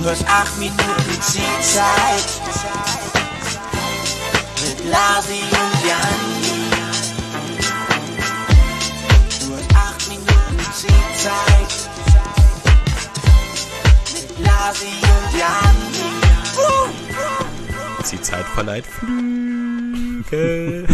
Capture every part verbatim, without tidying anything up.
hörst acht Minuten Zielzeit mit Lasi und Janni. Du hörst acht Minuten Zielzeit mit Lasi und Janni. Uh. Zielzeit verleiht Flügel.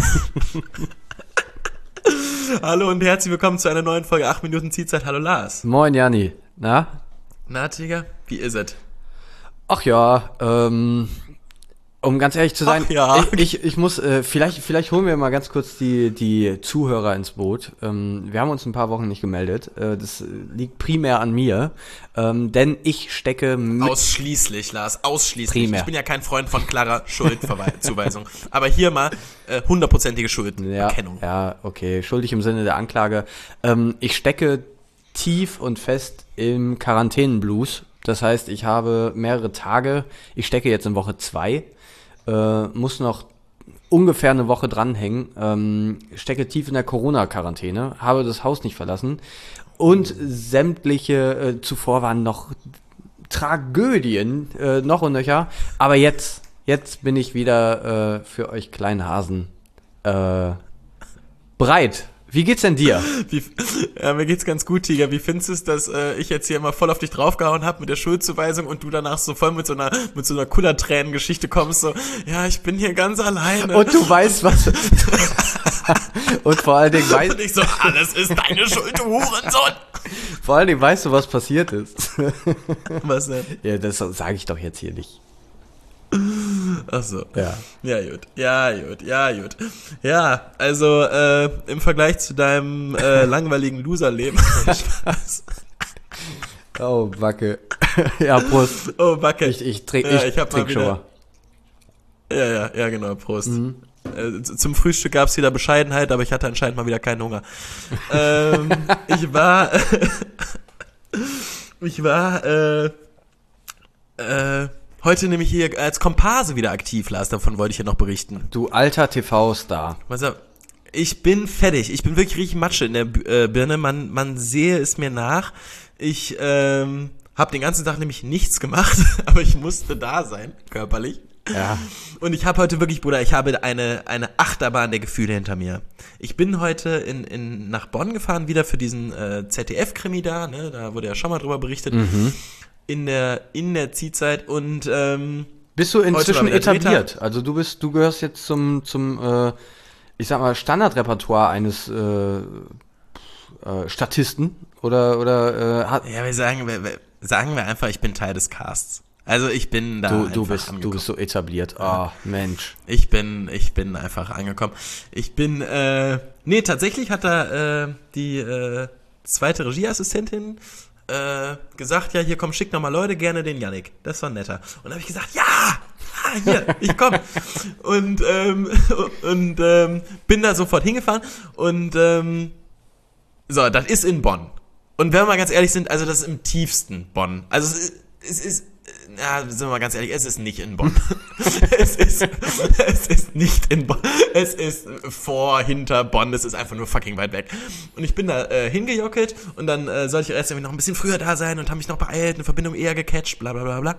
Hallo und herzlich willkommen zu einer neuen Folge acht Minuten Zielzeit. Hallo Lars. Moin Janni. Na? Na, Tiger, wie ist es? Ach ja, ähm, um ganz ehrlich zu sein, Ach ja. ich, ich, ich muss, äh, vielleicht, vielleicht holen wir mal ganz kurz die, die Zuhörer ins Boot. Ähm, wir haben uns ein paar Wochen nicht gemeldet. Äh, das liegt primär an mir, ähm, denn ich stecke mit Ausschließlich, Lars, ausschließlich. Primär. Ich bin ja kein Freund von klarer Schuldzuweisung. Aber hier mal äh, hundertprozentige Schulderkennung. Ja, ja, okay, schuldig im Sinne der Anklage. Ähm, ich stecke tief und fest im Quarantänenblues. Das heißt, ich habe mehrere Tage, ich stecke jetzt in Woche zwei, äh, muss noch ungefähr eine Woche dranhängen, ähm, stecke tief in der Corona-Quarantäne, habe das Haus nicht verlassen und sämtliche, äh, zuvor waren noch Tragödien, äh, noch und nöcher, aber jetzt, jetzt bin ich wieder äh, für euch kleinen Hasen äh, bereit. Wie geht's denn dir? Wie, ja, mir geht's ganz gut, Tiger. Wie findest du es, dass äh, ich jetzt hier immer voll auf dich draufgehauen habe mit der Schuldzuweisung und du danach so voll mit so einer mit so einer Kullertränen-Geschichte kommst, so, ja, ich bin hier ganz alleine. Und du weißt, was... und vor allen Dingen weißt... Und ich so, alles ist deine Schuld, du Hurensohn. Vor allen Dingen weißt du, was passiert ist. Was denn? Ja, das sage ich doch jetzt hier nicht. Ach so. Ja. Ja, gut. Ja, gut. Ja, gut. Ja, also äh, im Vergleich zu deinem äh, langweiligen Loserleben. Spaß. Oh, Backe. Ja, Prost. Oh, Backe. Ich, ich trinke ja, ich ich hab trink mal schon wieder, mal. Ja, ja, ja, genau. Prost. Mhm. Äh, zum Frühstück gab's wieder Bescheidenheit, aber ich hatte anscheinend mal wieder keinen Hunger. ähm, ich war... ich war... Äh, äh, heute nämlich hier als Komparse wieder aktiv, Lars, davon wollte ich ja noch berichten. Du alter T V-Star. Was er, ich bin fertig, ich bin wirklich richtig Matsche in der äh, Birne, man, man sehe es mir nach. Ich ähm, habe den ganzen Tag nämlich nichts gemacht, aber ich musste da sein, körperlich. Ja. Und ich habe heute wirklich, Bruder, ich habe eine eine Achterbahn der Gefühle hinter mir. Ich bin heute in, in nach Bonn gefahren, wieder für diesen äh, Z D F-Krimi da, ne, da wurde ja schon mal drüber berichtet. Mhm. In der, in der Ziehzeit und ähm, bist du inzwischen etabliert? Dritter. Also du bist, du gehörst jetzt zum, zum äh, ich sag mal, Standardrepertoire eines äh, äh, Statisten? Oder, oder äh, hat ja, wir sagen, wir, wir, sagen wir einfach, ich bin Teil des Casts. Also ich bin da du, einfach du bist, angekommen. du bist so etabliert. Ah, oh, Mensch. Ich bin, ich bin einfach angekommen. Ich bin, äh, nee, tatsächlich hat da äh, die äh, zweite Regieassistentin äh, gesagt, ja, hier komm, schick nochmal Leute, gerne den Yannick. Das war netter. Und dann habe ich gesagt, ja, ah, hier, ich komm. und ähm, und ähm, bin da sofort hingefahren und ähm, so, das ist in Bonn. Und wenn wir mal ganz ehrlich sind, also das ist im tiefsten Bonn. Also es ist, es ist ja, sind wir mal ganz ehrlich, es ist nicht in Bonn. es ist, es ist nicht in Bonn. Es ist vor, hinter Bonn. Es ist einfach nur fucking weit weg. Und ich bin da äh, hingejockelt und dann äh, sollte ich erst irgendwie noch ein bisschen früher da sein und habe mich noch beeilt, eine Verbindung eher gecatcht, bla bla bla bla.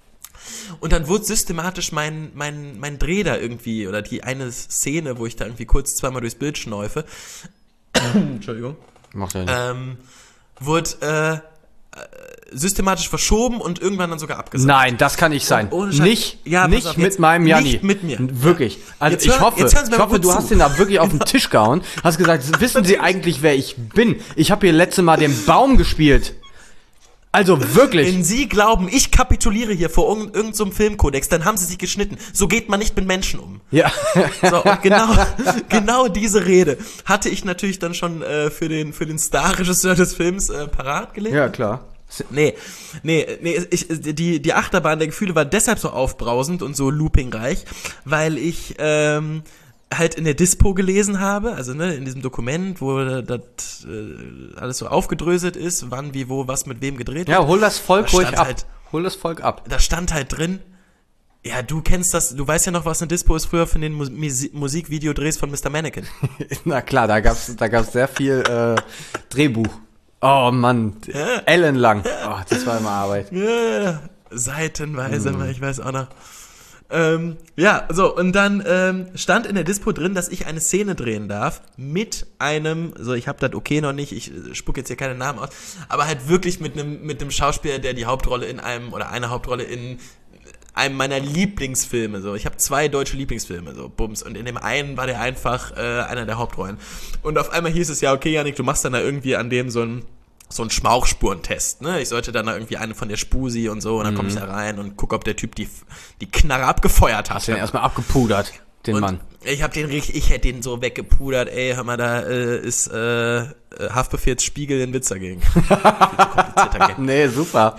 Und dann wurde systematisch mein, mein, mein Dreh da irgendwie, oder die eine Szene, wo ich da irgendwie kurz zweimal durchs Bild schnäufe, Entschuldigung, Macht ja nicht. ähm, wurde, äh, systematisch verschoben und irgendwann dann sogar abgesagt. Nein, das kann nicht sein. Ohne Scheiß. Nicht, Ja, pass nicht auf, mit jetzt- meinem Janni. nicht mit mir. Wirklich. Also Jetzt ich hör- hoffe, jetzt hören Sie mir ich mal hoffe, kurz du zu. hast den da wirklich auf den Tisch gehauen, hast gesagt, wissen Sie eigentlich, wer ich bin? Ich habe hier letzte Mal den Baum gespielt. Also wirklich. Wenn Sie glauben, ich kapituliere hier vor irgend- irgendeinem so Filmkodex, dann haben Sie sich geschnitten. So geht man nicht mit Menschen um. Ja. So, und genau, genau diese Rede hatte ich natürlich dann schon äh, für den für den Starregisseur des Films äh, parat gelegt. Ja, klar. Nee, nee, nee, ich, die, die Achterbahn der Gefühle war deshalb so aufbrausend und so loopingreich, weil ich ähm, halt in der Dispo gelesen habe, also ne, in diesem Dokument, wo das äh, alles so aufgedröselt ist, wann, wie, wo, was mit wem gedreht wird. Ja, hol das Volk Da ruhig stand ab. halt- Hol das Volk ab. Da stand halt drin, ja, du kennst das, du weißt ja noch, was eine Dispo ist früher von den Mus- Musi- Musikvideodrehs von Mister Mannequin. Na klar, da gab's, da gab's sehr viel äh, Drehbuch. Oh Mann, ellenlang. Oh, das war immer Arbeit. Ja, seitenweise, mm. ich weiß auch noch. Ähm, ja, so, und dann ähm, stand in der Dispo drin, dass ich eine Szene drehen darf mit einem, so, ich habe das okay noch nicht, ich spuck jetzt hier keine Namen aus, aber halt wirklich mit einem mit einem Schauspieler, der die Hauptrolle in einem, oder eine Hauptrolle in einem meiner Lieblingsfilme, so, ich habe zwei deutsche Lieblingsfilme, so, bums, und in dem einen war der einfach äh, einer der Hauptrollen. Und auf einmal hieß es, ja, okay, Janik, du machst dann da irgendwie an dem so ein so ein Schmauchspurentest, ne? Ich sollte dann da irgendwie eine von der Spusi und so, und dann mhm. komme ich da rein und gucke, ob der Typ die, die Knarre abgefeuert hat. Hast du den erstmal abgepudert, den und Mann? Ich hab den richtig, ich hätte den so weggepudert, ey, hör mal, da äh, ist äh, Haftbefehlsspiegel in Witz dagegen. Viel zu komplizierter Game. Nee, super.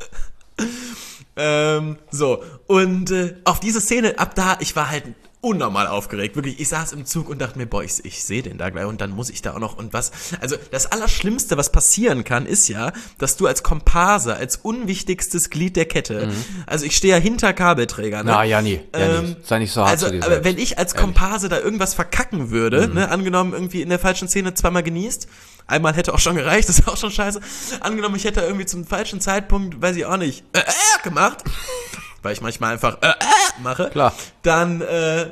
ähm, so, und äh, auf diese Szene, ab da, ich war halt unnormal aufgeregt, wirklich, ich saß im Zug und dachte mir, boah, ich, ich sehe den da gleich und dann muss ich da auch noch und was, also das Allerschlimmste, was passieren kann, ist ja, dass du als Komparse, als unwichtigstes Glied der Kette, mhm. also ich stehe ja hinter Kabelträger, ne? Na, ja, nie, ja, ähm, nie. Sei nicht so hart also, zu dir aber selbst. wenn ich als Komparse da irgendwas verkacken würde, mhm. ne, angenommen irgendwie in der falschen Szene zweimal genießt, einmal hätte auch schon gereicht, das ist auch schon scheiße, angenommen ich hätte irgendwie zum falschen Zeitpunkt, weiß ich auch nicht, äh, äh, gemacht, weil ich manchmal einfach äh, äh, mache, klar, dann äh,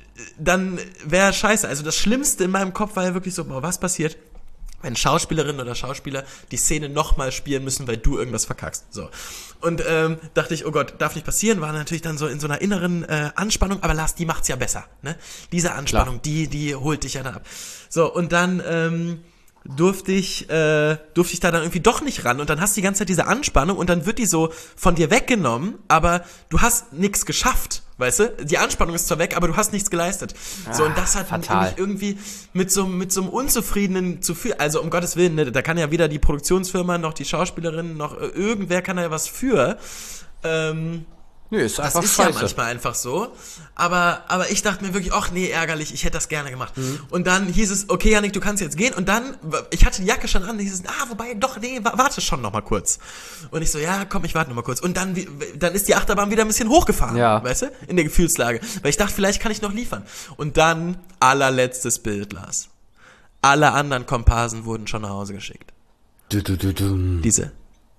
dann wäre scheiße. Also das Schlimmste in meinem Kopf war ja wirklich so, boah, was passiert, wenn Schauspielerinnen oder Schauspieler die Szene nochmal spielen müssen, weil du irgendwas verkackst. So. Und ähm, dachte ich, oh Gott, darf nicht passieren, war natürlich dann so in so einer inneren äh, Anspannung, aber Lars, die macht's ja besser, ne? Diese Anspannung, die die holt dich ja dann ab. So, und dann ähm, durfte ich, äh, durfte ich da dann irgendwie doch nicht ran und dann hast du die ganze Zeit diese Anspannung und dann wird die so von dir weggenommen, aber du hast nichts geschafft, weißt du? Die Anspannung ist zwar weg, aber du hast nichts geleistet. Ah, so, und das hat mich irgendwie mit so, mit so einem unzufriedenen zu viel, also um Gottes Willen, ne, da kann ja weder die Produktionsfirma noch die Schauspielerin noch äh, irgendwer kann da ja was für, ähm, Nee, ist das einfach ist scheiße. Ja manchmal einfach so, aber aber ich dachte mir wirklich, ach nee, ärgerlich, ich hätte das gerne gemacht. Mhm. Und dann hieß es, okay, Janik, du kannst jetzt gehen. Und dann, ich hatte die Jacke schon an, hieß es, ah, wobei, doch, nee, warte schon noch mal kurz. Und ich so, ja, komm, ich warte noch mal kurz. Und dann, dann ist die Achterbahn wieder ein bisschen hochgefahren, ja. weißt du, in der Gefühlslage. Weil ich dachte, vielleicht kann ich noch liefern. Und dann, allerletztes Bild, Lars. Alle anderen Komparsen wurden schon nach Hause geschickt. Du, du, du, du. Diese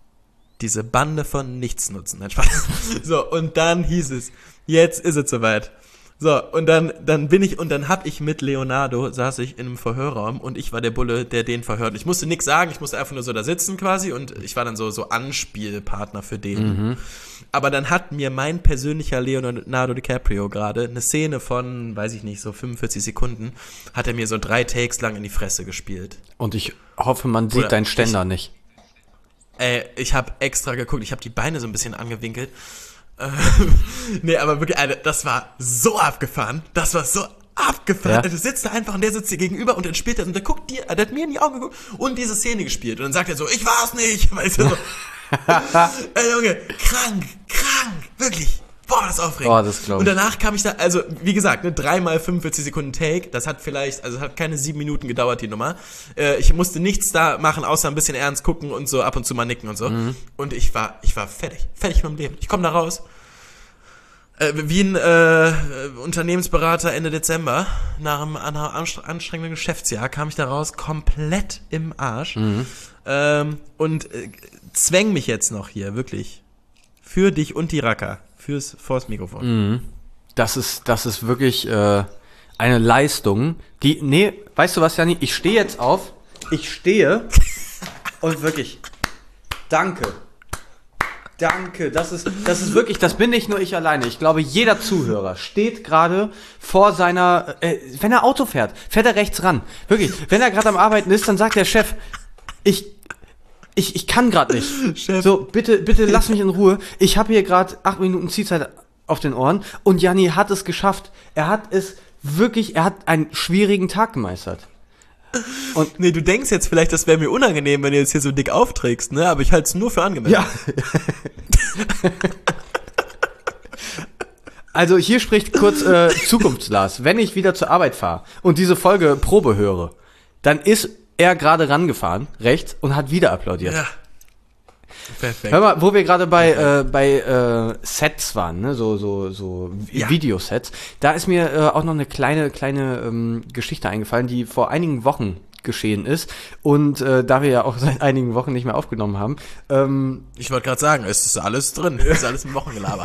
Diese Bande von Nichtsnutzen. Nein, Spaß. So, und dann hieß es, jetzt ist es soweit. So, und dann, dann bin ich, und dann hab ich mit Leonardo, saß ich in einem Verhörraum und ich war der Bulle, der den verhört. Ich musste nichts sagen, ich musste einfach nur so da sitzen quasi und ich war dann so, so Anspielpartner für den. Mhm. Aber dann hat mir mein persönlicher Leonardo DiCaprio gerade eine Szene von, weiß ich nicht, so fünfundvierzig Sekunden, hat er mir so drei Takes lang in die Fresse gespielt. Und ich hoffe, man sieht Oder deinen Ständer ich, nicht. Ey, ich habe extra geguckt, ich habe die Beine so ein bisschen angewinkelt. Äh, nee, aber wirklich, Alter, das war so abgefahren. Das war so abgefahren. Ja. Du sitzt da einfach und der sitzt dir gegenüber und dann spielt er und der guckt dir, der hat mir in die Augen geguckt und diese Szene gespielt. Und dann sagt er so, ich war's nicht. Weißt du so. Ey, Junge, krank, krank, wirklich. Boah, das ist aufregend. Boah, das glaub ich. Und danach kam ich da, also wie gesagt, ne, dreimal fünfundvierzig Sekunden Take, das hat vielleicht, also hat keine sieben Minuten gedauert, die Nummer. Äh, ich musste nichts da machen, außer ein bisschen ernst gucken und so ab und zu mal nicken und so. Mhm. Und ich war, ich war fertig, fertig mit meinem Leben. Ich komme da raus, äh, wie ein äh, Unternehmensberater Ende Dezember, nach einem, einer anstrengenden Geschäftsjahr, kam ich da raus, komplett im Arsch. Mhm. Ähm, und äh, zwäng mich jetzt noch hier, wirklich, für dich und die Racker. Fürs, vors Mikrofon. Mhm. Das ist, das ist wirklich äh, eine Leistung, die, nee, weißt du was, Janni, ich stehe jetzt auf, ich stehe und wirklich, danke, danke, das ist, das ist wirklich, das bin nicht nur ich alleine, ich glaube, jeder Zuhörer steht gerade vor seiner, äh, wenn er Auto fährt, fährt er rechts ran, wirklich, wenn er gerade am Arbeiten ist, dann sagt der Chef, ich, Ich, ich kann gerade nicht. Chef. So, bitte, bitte lass mich in Ruhe. Ich habe hier gerade acht Minuten Ziehzeit auf den Ohren und Janni hat es geschafft. Er hat es wirklich, er hat einen schwierigen Tag gemeistert. Und nee, du denkst jetzt vielleicht, das wäre mir unangenehm, wenn du jetzt hier so dick aufträgst, ne? Aber ich halte es nur für angemessen. Ja. Also hier spricht kurz äh, Zukunftslars. Wenn ich wieder zur Arbeit fahre und diese Folge Probe höre, dann ist er gerade rangefahren, rechts, und hat wieder applaudiert. Ja. Perfekt. Hör mal, wo wir gerade bei äh, bei äh, Sets waren, ne, so so so ja. Videosets, da ist mir äh, auch noch eine kleine kleine ähm, Geschichte eingefallen, die vor einigen Wochen geschehen ist. Und äh, da wir ja auch seit einigen Wochen nicht mehr aufgenommen haben, ähm, Ich wollte gerade sagen, es ist alles drin. Es ist alles ein Wochengelaber.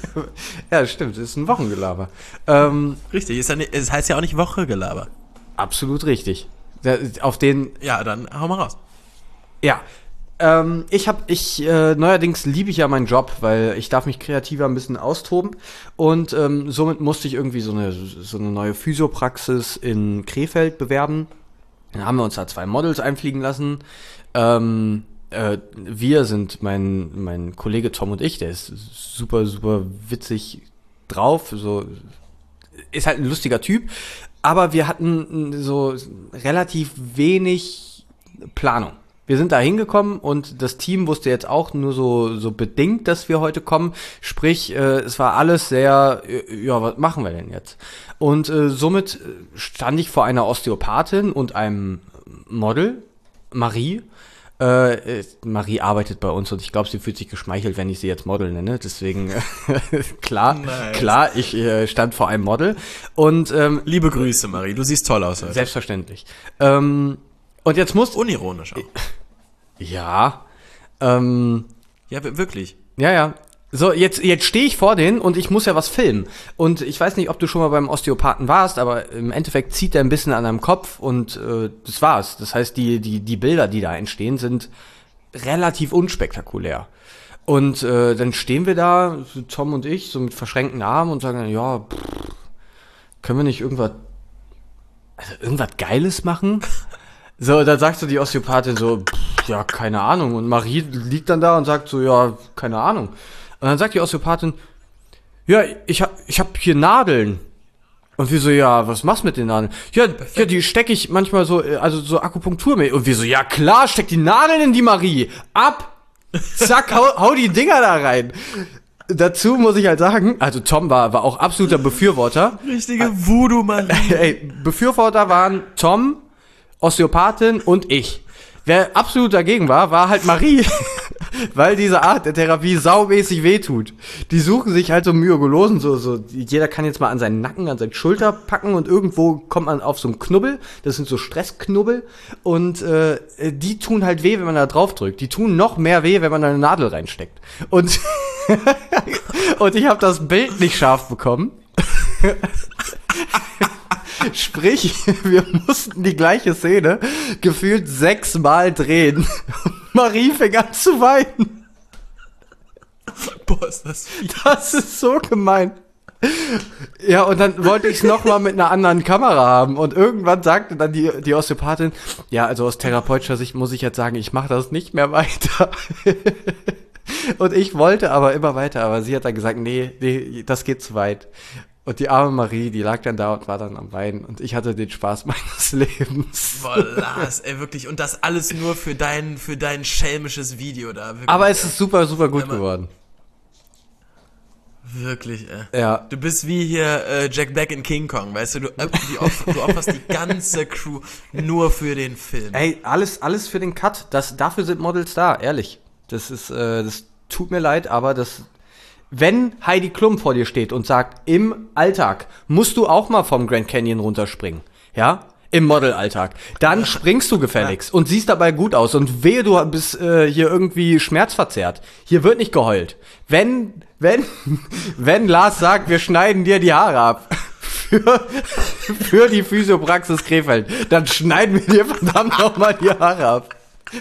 ja, stimmt, es ist ein Wochengelaber. Ähm, Richtig, ist ja nicht, es heißt ja auch nicht Wochegelaber. absolut richtig. Da, auf den, Ja, dann hau mal raus. ja, ähm, ich habe, ich, äh, neuerdings liebe ich ja meinen Job, weil ich darf mich kreativer ein bisschen austoben und ähm, somit musste ich irgendwie so eine, so eine neue Physiopraxis in Krefeld bewerben. Dann haben wir uns da zwei Models einfliegen lassen. Ähm, äh, wir sind mein, mein Kollege Tom und ich, der ist super, super witzig drauf, so, ist halt ein lustiger Typ, aber wir hatten so relativ wenig Planung. Wir sind da hingekommen und das Team wusste jetzt auch nur so, so bedingt, dass wir heute kommen. Sprich, äh, es war alles sehr, äh, ja, was machen wir denn jetzt? Und äh, somit stand ich vor einer Osteopathin und einem Model, Marie. Äh, Marie arbeitet bei uns und ich glaube, sie fühlt sich geschmeichelt, wenn ich sie jetzt Model nenne. Deswegen, klar, Nice. klar, ich äh, stand vor einem Model. Und ähm, Liebe Grüße, Marie. Du siehst toll aus heute. selbstverständlich. Ähm, und jetzt muss... Unironisch auch. Ja, ähm, Ja, w- wirklich. ja, ja. So, jetzt, jetzt stehe ich vor denen und ich muss ja was filmen. Und ich weiß nicht, ob du schon mal beim Osteopathen warst, aber im Endeffekt zieht er ein bisschen an deinem Kopf und äh, das war's. Das heißt, die, die, die Bilder, die da entstehen, sind relativ unspektakulär. Und äh, dann stehen wir da, so Tom und ich, so mit verschränkten Armen und sagen dann, ja, pff, können wir nicht irgendwas, also irgendwas Geiles machen? So, dann sagt so die Osteopathin so, pff, ja, keine Ahnung. Und Marie liegt dann da und sagt so, ja, keine Ahnung. Und dann sagt die Osteopathin, ja, ich hab, ich hab hier Nadeln. Und wir so, ja, was machst du mit den Nadeln? Ja, ja, die stecke ich manchmal so, äh, also so Akupunktur mit. Und wir so, ja klar, steck die Nadeln in die Marie. Ab! Zack, hau, hau die Dinger da rein. Dazu muss ich halt sagen, also Tom war, war auch absoluter Befürworter. Richtige Voodoo-Marie. Ey, Befürworter waren Tom, Osteopathin und ich. Wer absolut dagegen war, war halt Marie, weil diese Art der Therapie saumäßig wehtut. Die suchen sich halt so Myogolosen, so, so, jeder kann jetzt mal an seinen Nacken, an seine Schulter packen und irgendwo kommt man auf so einen Knubbel, das sind so Stressknubbel und äh, die tun halt weh, wenn man da drauf drückt. Die tun noch mehr weh, wenn man da eine Nadel reinsteckt. Und, und ich habe das Bild nicht scharf bekommen. Sprich, wir mussten die gleiche Szene gefühlt sechsmal drehen. Marie fing an zu weinen. Boah, ist das fies. Das ist so gemein. Ja, und dann wollte ich es nochmal mit einer anderen Kamera haben. Und irgendwann sagte dann die, die Osteopathin, ja, also aus therapeutischer Sicht muss ich jetzt sagen, ich mache das nicht mehr weiter. Und ich wollte aber immer weiter, aber sie hat dann gesagt, nee, nee, das geht zu weit. Und die arme Marie, die lag dann da und war dann am Weinen. Und ich hatte den Spaß meines Lebens. Boah, Lars, ey, wirklich. Und das alles nur für dein, für dein schelmisches Video da. Wirklich, Aber es ist super, super gut Wenn man- geworden. Wirklich, ey. Ja. Du bist wie hier äh, Jack Black in King Kong, weißt du? Du, äh, die off- du opferst die ganze Crew nur für den Film. Ey, alles, alles für den Cut. Das, dafür sind Models da, ehrlich. Das ist, äh, das tut mir leid, aber das, wenn Heidi Klum vor dir steht und sagt, im Alltag musst du auch mal vom Grand Canyon runterspringen, ja? Im Modelalltag. Dann springst du gefälligst und siehst dabei gut aus. Und wehe, du bist äh, hier irgendwie schmerzverzerrt. Hier wird nicht geheult. Wenn, wenn, wenn Lars sagt, wir schneiden dir die Haare ab für, für die Physiopraxis Krefeld, dann schneiden wir dir verdammt nochmal die Haare ab.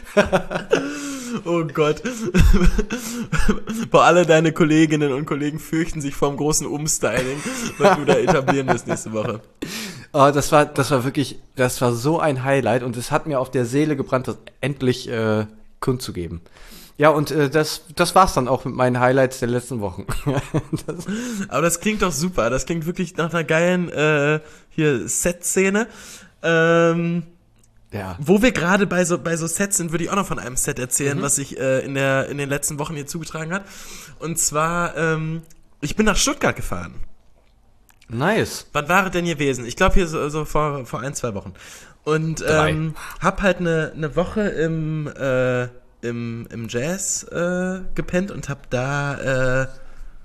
Oh Gott. Boah, alle deine Kolleginnen und Kollegen fürchten sich vorm großen Umstyling, was du da etablieren wirst nächste Woche. Oh, das war, das war wirklich, das war so ein Highlight und es hat mir auf der Seele gebrannt, das endlich äh, kundzugeben. Ja, und äh, das, das war's dann auch mit meinen Highlights der letzten Wochen. das, Aber das klingt doch super. Das klingt wirklich nach einer geilen äh, hier Set-Szene. Ähm, ja. Wo wir gerade bei so bei so Sets sind, würde ich auch noch von einem Set erzählen, mhm. was sich äh, in der in den letzten Wochen hier zugetragen hat. Und zwar, ähm, ich bin nach Stuttgart gefahren. Nice. Wann war es denn gewesen? Ich glaube hier so, so vor vor ein, zwei Wochen. Und ähm, hab halt eine eine Woche im äh, im im Jazz äh, gepennt und hab da äh,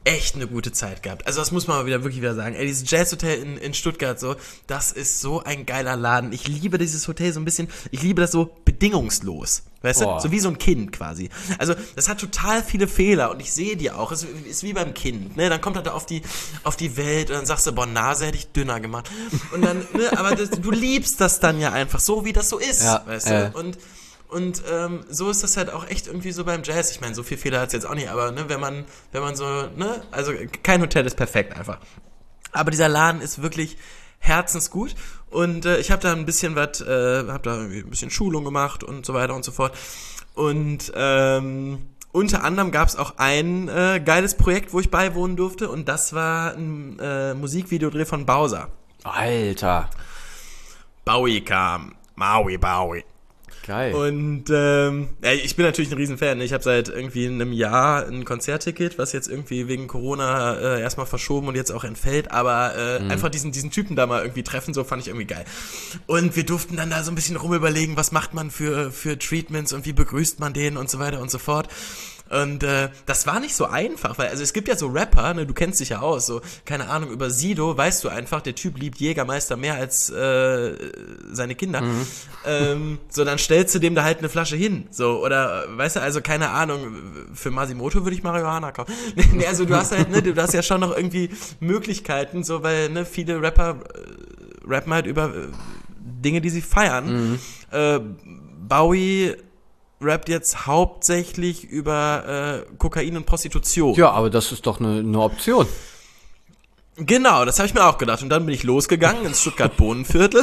echt eine gute Zeit gehabt. Also das muss man mal wieder wirklich wieder sagen. Ey, dieses Jazzhotel in, in Stuttgart so, das ist so ein geiler Laden. Ich liebe dieses Hotel so ein bisschen, ich liebe das so bedingungslos. Weißt Oh. du? So wie so ein Kind quasi. Also das hat total viele Fehler und ich sehe die auch. Es ist wie beim Kind, ne? Dann kommt er da auf die, auf die Welt und dann sagst du, boah, Nase hätte ich dünner gemacht. Und dann, ne? Aber das, du liebst das dann ja einfach so, wie das so ist. Ja, weißt äh. du? Und Und ähm, so ist das halt auch echt irgendwie so beim Jazz. Ich meine, so viel Fehler hat es jetzt auch nicht, aber ne, wenn man, wenn man so, ne, also kein Hotel ist perfekt einfach. Aber dieser Laden ist wirklich herzensgut und äh, ich habe da ein bisschen was, äh, habe da irgendwie ein bisschen Schulung gemacht und so weiter und so fort. Und ähm, unter anderem gab es auch ein äh, geiles Projekt, wo ich beiwohnen durfte und das war ein äh, Musikvideodreh von Bowser. Alter. Bowie kam, Maui Bowie. Geil. Und ähm, ja, ich bin natürlich ein Riesenfan. Ich habe seit irgendwie einem Jahr ein Konzertticket, was jetzt irgendwie wegen Corona äh, erstmal verschoben und jetzt auch entfällt. Aber äh, mhm. einfach diesen diesen Typen da mal irgendwie treffen, so fand ich irgendwie geil. Und wir durften dann da so ein bisschen rumüberlegen, was macht man für für Treatments und wie begrüßt man den und so weiter und so fort. Und äh, das war nicht so einfach, weil, also es gibt ja so Rapper, ne, du kennst dich ja aus, so, keine Ahnung, über Sido weißt du einfach, der Typ liebt Jägermeister mehr als äh, seine Kinder. Mhm. Ähm, so, dann stellst du dem da halt eine Flasche hin, so, oder, weißt du, also keine Ahnung, für Masimoto würde ich Marihuana kaufen. Nee, also du hast halt, ne, du hast ja schon noch irgendwie Möglichkeiten, so, weil, ne, viele Rapper äh, rappen halt über äh, Dinge, die sie feiern. Mhm. Äh, Bowie rappt jetzt hauptsächlich über äh, Kokain und Prostitution. Ja, aber das ist doch eine, eine Option. Genau, das habe ich mir auch gedacht. Und dann bin ich losgegangen ins Stuttgart-Bohnenviertel.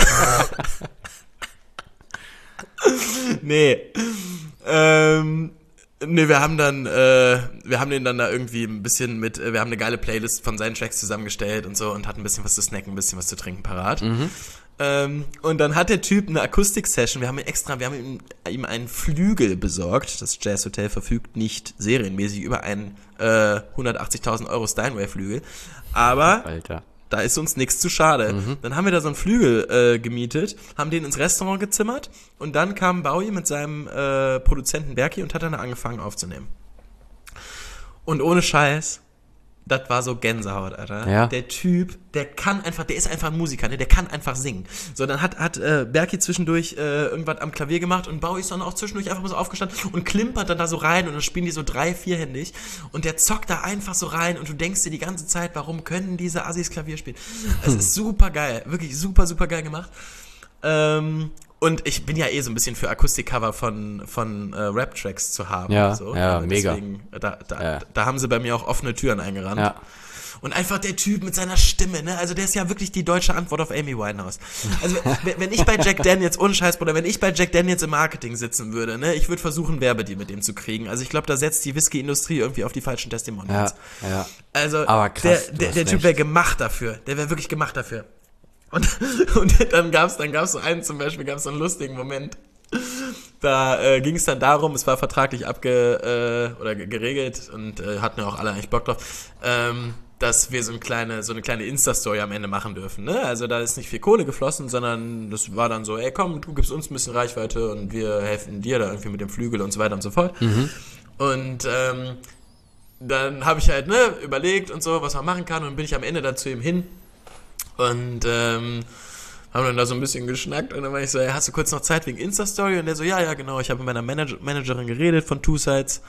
nee. Ähm, nee, wir haben dann, äh, wir haben den dann da irgendwie ein bisschen mit, äh, wir haben eine geile Playlist von seinen Tracks zusammengestellt und so und hatten ein bisschen was zu snacken, ein bisschen was zu trinken parat. Mhm. Ähm, und dann hat der Typ eine Akustik-Session, wir haben ihn extra, wir haben ihm, ihm einen Flügel besorgt, das Jazzhotel verfügt nicht serienmäßig über einen äh, hundertachtzigtausend Euro Steinway-Flügel, aber Alter. Da ist uns nichts zu schade. Mhm. Dann haben wir da so einen Flügel äh, gemietet, haben den ins Restaurant gezimmert und dann kam Bowie mit seinem äh, Produzenten Berki und hat dann angefangen aufzunehmen. Und ohne Scheiß, das war so Gänsehaut, Alter. Ja. Der Typ, der kann einfach, der ist einfach ein Musiker, ne? Der kann einfach singen. So, dann hat, hat äh, Berki zwischendurch äh, irgendwas am Klavier gemacht und Bowie ist dann auch zwischendurch einfach mal so aufgestanden und klimpert dann da so rein und dann spielen die so drei-, vierhändig und der zockt da einfach so rein und du denkst dir die ganze Zeit, warum können diese Assis Klavier spielen? Es ist super geil, wirklich super, super geil gemacht. Ähm, und ich bin ja eh so ein bisschen für Akustikcover von, von äh, Rap-Tracks zu haben. Ja, so. ja, äh, mega. Deswegen, da, da, Ja. da haben sie bei mir auch offene Türen eingerannt. Ja. Und einfach der Typ mit seiner Stimme, ne? Also der ist ja wirklich die deutsche Antwort auf Amy Winehouse. Also wenn wenn ich bei Jack Daniels, ohne Scheiß, Bruder, wenn ich bei Jack Daniels im Marketing sitzen würde, ne? Ich würde versuchen, Werbedeal mit dem zu kriegen. Also ich glaube, da setzt die Whisky-Industrie irgendwie auf die falschen Testimonials. Ja, ja. Also Aber krass, der, du der, hast der Typ recht. wäre gemacht dafür. Der wäre wirklich gemacht dafür. Und, und dann gab's dann gab's so einen zum Beispiel, gab's so einen lustigen Moment. Da äh, ging es dann darum, es war vertraglich abge äh, oder ge- geregelt und äh, hatten ja auch alle eigentlich Bock drauf, ähm, dass wir so eine kleine so eine kleine Insta-Story am Ende machen dürfen. Ne? Also da ist nicht viel Kohle geflossen, sondern das war dann so, ey komm, du gibst uns ein bisschen Reichweite und wir helfen dir da irgendwie mit dem Flügel und so weiter und so fort. Mhm. Und ähm, dann habe ich halt ne überlegt und so, was man machen kann und bin ich am Ende dann zu ihm hin und ähm, haben dann da so ein bisschen geschnackt und dann war ich so, hey, hast du kurz noch Zeit wegen Insta-Story? Und der so, ja, ja, genau, ich habe mit meiner Manager- Managerin geredet von Two Sides.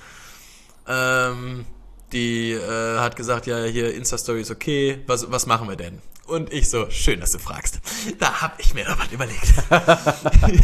Ähm, die äh, hat gesagt, ja, hier Insta-Story ist okay, was, was machen wir denn? Und ich so, schön, dass du fragst. Da hab ich mir noch was überlegt.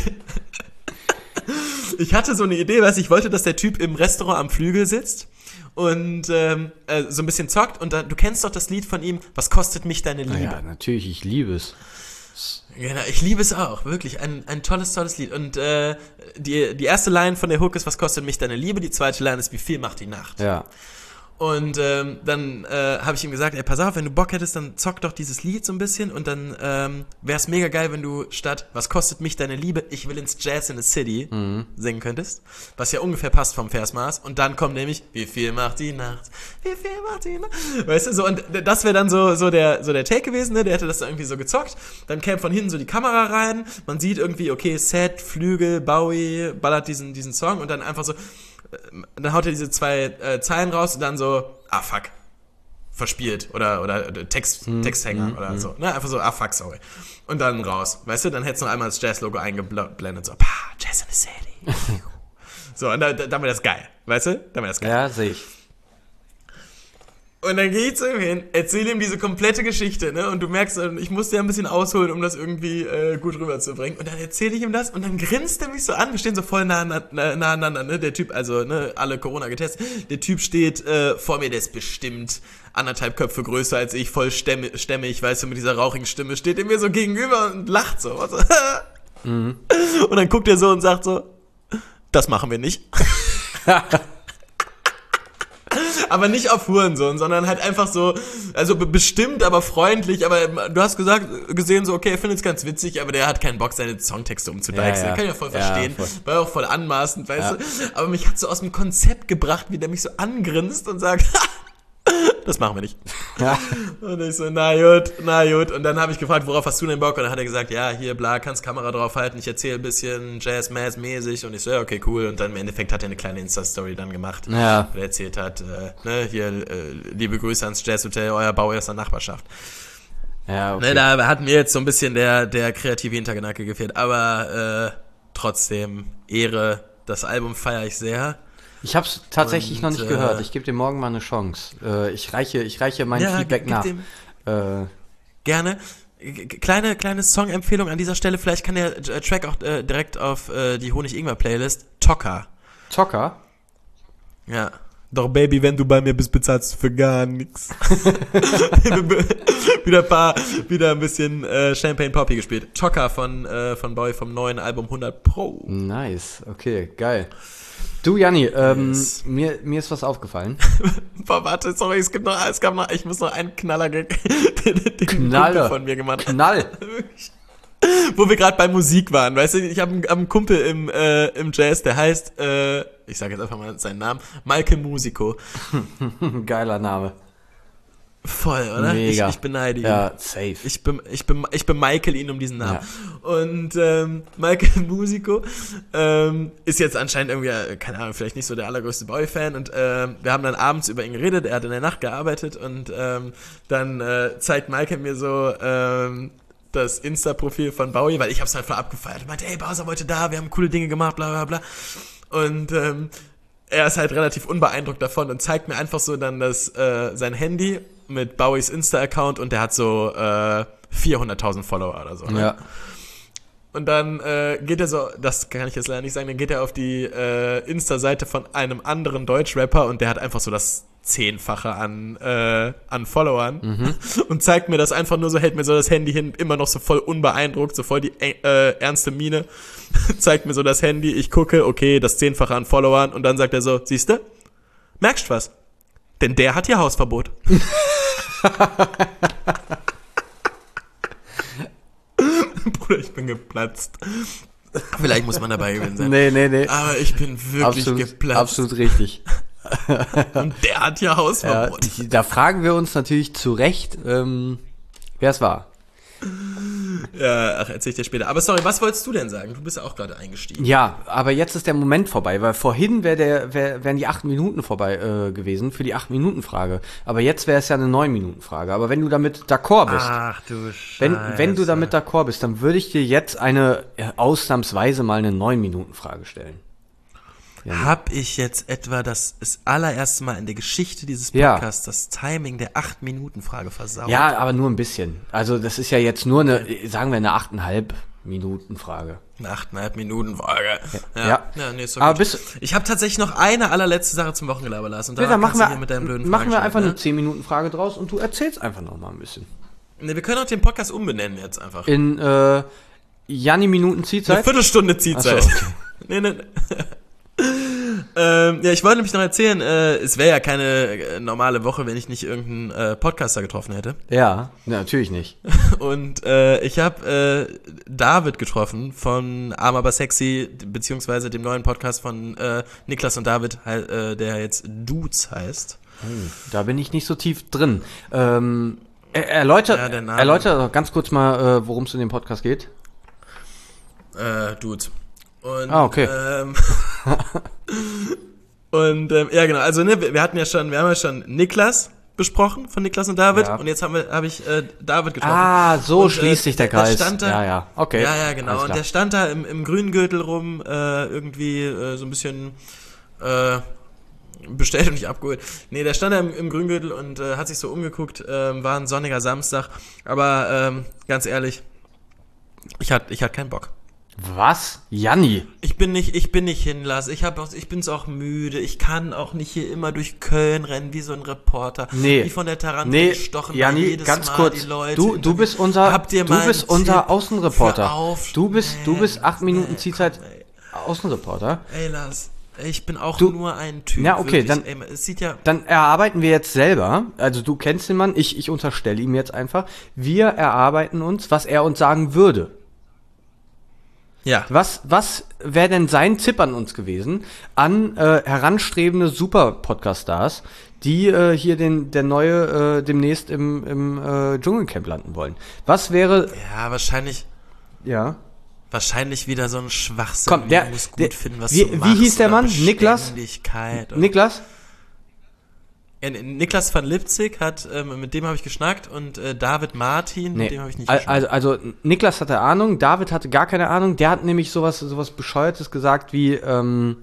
Ich hatte so eine Idee, weißt du, ich wollte, dass der Typ im Restaurant am Flügel sitzt und ähm, äh, so ein bisschen zockt und da, du kennst doch das Lied von ihm, was kostet mich deine Liebe? Ja, natürlich, ich liebe es. Genau, ich liebe es auch, wirklich, ein, ein tolles, tolles Lied. Und äh, die, die erste Line von der Hook ist, was kostet mich deine Liebe? Die zweite Line ist, wie viel macht die Nacht? Ja. Und ähm, dann äh, habe ich ihm gesagt, ey, pass auf, wenn du Bock hättest, dann zock doch dieses Lied so ein bisschen und dann ähm, wäre es mega geil, wenn du statt, was kostet mich deine Liebe, ich will ins Jazz in the City mhm. singen könntest, was ja ungefähr passt vom Versmaß. Und dann kommt nämlich, wie viel macht die Nacht, wie viel macht die Nacht, weißt du, so, und das wäre dann so so der so der Take gewesen, ne? Der hätte das dann irgendwie so gezockt, dann käme von hinten so die Kamera rein, man sieht irgendwie, okay, Set, Flügel, Bowie, ballert diesen diesen Song und dann einfach so, dann haut er diese zwei äh, Zeilen raus und dann so, ah fuck, verspielt oder, oder Text, Mhm. Texthänger Mhm. oder so. Ne? Einfach so, ah fuck, sorry. Und dann raus. Weißt du, dann hättest du noch einmal das Jazz-Logo eingeblendet, so, pah, Jazz in the City. So, und da, da, dann wäre das geil. Weißt du? Dann wäre das geil. Ja, sehe ich. Und dann gehe ich zu ihm hin, erzähle ihm diese komplette Geschichte, ne? Und du merkst, ich musste ja ein bisschen ausholen, um das irgendwie äh, gut rüberzubringen. Und dann erzähle ich ihm das und dann grinst er mich so an. Wir stehen so voll nah, nah, nah aneinander, ne? Der Typ, also, ne, alle Corona getestet. Der Typ steht äh, vor mir, der ist bestimmt anderthalb Köpfe größer als ich, voll stämmig, stämmig, weißt du, mit dieser rauchigen Stimme, steht er mir so gegenüber und lacht so. Also, mhm. Und dann guckt er so und sagt so, das machen wir nicht. Aber nicht auf Hurensohn, sondern halt einfach so, also be- bestimmt, aber freundlich, aber du hast gesagt, gesehen so, okay, er findet es ganz witzig, aber der hat keinen Bock, seine Songtexte umzudeichseln. Ja, ja. Kann ich ja voll Ja, verstehen, voll. war auch voll anmaßend, weißt Ja. du, aber mich hat so aus dem Konzept gebracht, wie der mich so angrinst und sagt, das machen wir nicht. Ja. Und ich so, na gut, na gut. Und dann habe ich gefragt, worauf hast du denn Bock? Und dann hat er gesagt, ja, hier, bla, kannst Kamera draufhalten, ich erzähle ein bisschen Jazz-Mass-mäßig. Und ich so, ja, okay, cool. Und dann im Endeffekt hat er eine kleine Insta-Story dann gemacht, Ja. wo er erzählt hat, äh, ne, hier, äh, liebe Grüße ans Jazz-Hotel, euer Bau aus der Nachbarschaft. Ja, Ne, okay. da hat mir jetzt so ein bisschen der, der kreative Hintergedanke gefehlt. Aber äh, trotzdem, Ehre, das Album feiere ich sehr. Ich habe es tatsächlich Und, noch nicht äh, gehört. Ich gebe dem morgen mal eine Chance. Äh, ich reiche, ich reiche mein Ja, Feedback gib nach. dem- Äh, Gerne. G- Kleine, kleine Song-Empfehlung an dieser Stelle. Vielleicht kann der äh, Track auch äh, direkt auf äh, die Honig-Ingwer-Playlist. Tocker. Zocker. Ja. Doch Baby, wenn du bei mir bist, bezahlst du für gar nix. wieder ein paar, wieder ein bisschen äh, Champagne Poppy gespielt. Tocker von, äh, von Boy vom neuen Album hundert Pro. Nice. Okay, geil. Du, Janni, ähm, Yes. mir, mir ist was aufgefallen. Boah, warte, sorry, es gibt noch, es gab noch, ich muss noch einen Knaller, den, den ein Knaller. Kumpel von mir gemacht. Knall. Wo wir gerade bei Musik waren, weißt du, ich habe einen, hab einen Kumpel im, äh, im Jazz, der heißt, äh, ich sage jetzt einfach mal seinen Namen, Maike Musico. Geiler Name. Voll, oder? Mega. Ich, ich beneide ihn. Ja, safe. Ich bin, ich bin, ich bin Michael ihn um diesen Namen. Und ähm, Michael Musico ähm, ist jetzt anscheinend irgendwie, äh, keine Ahnung, vielleicht nicht so der allergrößte Boy-Fan. Und ähm, wir haben dann abends über ihn geredet. Er hat in der Nacht gearbeitet und ähm, dann äh, zeigt Michael mir so ähm, das Insta-Profil von Bowie, weil ich hab's halt voll abgefeiert. Er meinte, ey, Bowser war heute da, wir haben coole Dinge gemacht, bla bla bla. Und ähm, er ist halt relativ unbeeindruckt davon und zeigt mir einfach so dann das äh, sein Handy mit Bowies Insta-Account und der hat so äh, vierhunderttausend Follower oder so. Ne? Ja. Und dann äh, geht er so, das kann ich jetzt leider nicht sagen, dann geht er auf die äh, Insta-Seite von einem anderen Deutschrapper und der hat einfach so das Zehnfache an, äh, an Followern Mhm. und zeigt mir das einfach nur so, hält mir so das Handy hin, immer noch so voll unbeeindruckt, so voll die äh, ernste Miene, zeigt mir so das Handy, ich gucke, okay, das Zehnfache an Followern und dann sagt er so, siehste, merkst was? Denn der hat hier Hausverbot. Bruder, ich bin geplatzt. Vielleicht muss man dabei gewesen sein. Nee, nee, nee. Aber ich bin wirklich Absolut, geplatzt. absolut richtig. Und der hat hier Ja, Hausverbot. die, da fragen wir uns natürlich zu Recht, ähm, wer es war. Ja, ach, erzähl ich dir später. Aber sorry, was wolltest du denn sagen? Du bist ja auch gerade eingestiegen. Ja, aber jetzt ist der Moment vorbei, weil vorhin wär der, wär, wären die acht Minuten vorbei äh, gewesen für die acht Minuten Frage. Aber jetzt wäre es ja eine neun Minuten Frage. Aber wenn du damit d'accord bist, Ach du Scheiße. wenn, wenn du damit d'accord bist, dann würde ich dir jetzt eine äh, ausnahmsweise mal eine neun Minuten Frage stellen. Hab ich jetzt etwa das, das allererste Mal in der Geschichte dieses Ja. Podcasts das Timing der acht Minuten Frage versaut? Ja, aber nur ein bisschen. Also das ist ja jetzt nur eine, sagen wir eine achteinhalb Minuten Frage. Eine achteinhalb Minuten Frage. Ja. Ja. ja nee, ist doch Aber gut. bis- ich habe tatsächlich noch eine allerletzte Sache zum Wochengelaber lassen. Und Ja, danach dann machen kannst du wir, hier mit deinen blöden machen Fragen wir einfach starten, eine zehn Minuten Frage draus und du erzählst einfach noch mal ein bisschen. Ne, wir können auch den Podcast umbenennen jetzt einfach. In äh, Janni Minuten Eine Ziehzeit. Viertelstunde Ziehzeit. Ach so, okay. nee, nee. ähm, ja, ich wollte nämlich noch erzählen, äh, es wäre ja keine äh, normale Woche, wenn ich nicht irgendeinen äh, Podcaster getroffen hätte. Ja, na, natürlich nicht. Und äh, ich habe äh, David getroffen von Arm aber sexy, beziehungsweise dem neuen Podcast von äh, Niklas und David, äh, der jetzt Dudes heißt. Da bin ich nicht so tief drin. Ähm, er, erläuter, Ja, der Name. erläuter doch ganz kurz mal, äh, worum es in dem Podcast geht. Äh, Dudes. Und, Ah, okay. Ähm, und ähm, ja, genau. Also ne, wir wir hatten ja schon, wir haben ja schon Niklas, besprochen von Niklas und David Ja. und jetzt haben wir habe ich äh, David getroffen. Ah, so und, schließt sich der Kreis. stand da, ja, ja, okay. Ja, ja, genau. Alles Und klar. der stand da im, im grünen Gürtel rum, äh, irgendwie äh, so ein bisschen äh, bestellt und nicht abgeholt. Nee, der stand da im, im Grüngürtel und äh, hat sich so umgeguckt. Ähm, war ein sonniger Samstag. Aber ähm, ganz ehrlich, ich hatte ich hatte keinen Bock. Was? Janni? Ich bin nicht, ich bin nicht hinlass. Ich hab auch, ich bin's auch müde. Ich kann auch nicht hier immer durch Köln rennen wie so ein Reporter. Nee. Wie von der Tarantel Nee, gestochen. weil Janni, jedes ganz Mal kurz. die Leute Du, du bist unser, Habt ihr du mal bist einen unser Tipp Außenreporter. für auf- Du bist, du Nee, bist acht Minuten nee, Zielzeit komm, ey. Außenreporter. Ey, Lars, ich bin auch Du- nur ein Typ. Ja, okay, wirklich. dann- Ey, es sieht ja. Dann erarbeiten wir jetzt selber, also du kennst den Mann, ich, ich unterstelle ihm jetzt einfach, wir erarbeiten uns, was er uns sagen würde. Ja. Was, was wäre denn sein Tipp an uns gewesen, an äh, heranstrebende Super-Podcast-Stars, die äh, hier den, der neue äh, demnächst im, im äh, Dschungelcamp landen wollen? Was wäre, Ja, wahrscheinlich, ja, wahrscheinlich wieder so ein Schwachsinn. Komm, der- du musst gut der- finden, was wie- du wie machst. hieß der oder Mann? Niklas? Beständigkeit oder- Niklas? Ja, Niklas van Lipzig hat, ähm, mit dem habe ich geschnackt und äh, David Martin, mit dem habe ich nicht Al- geschnackt. also, also Niklas hatte Ahnung, David hatte gar keine Ahnung, der hat nämlich sowas, sowas Bescheuertes gesagt wie, ähm,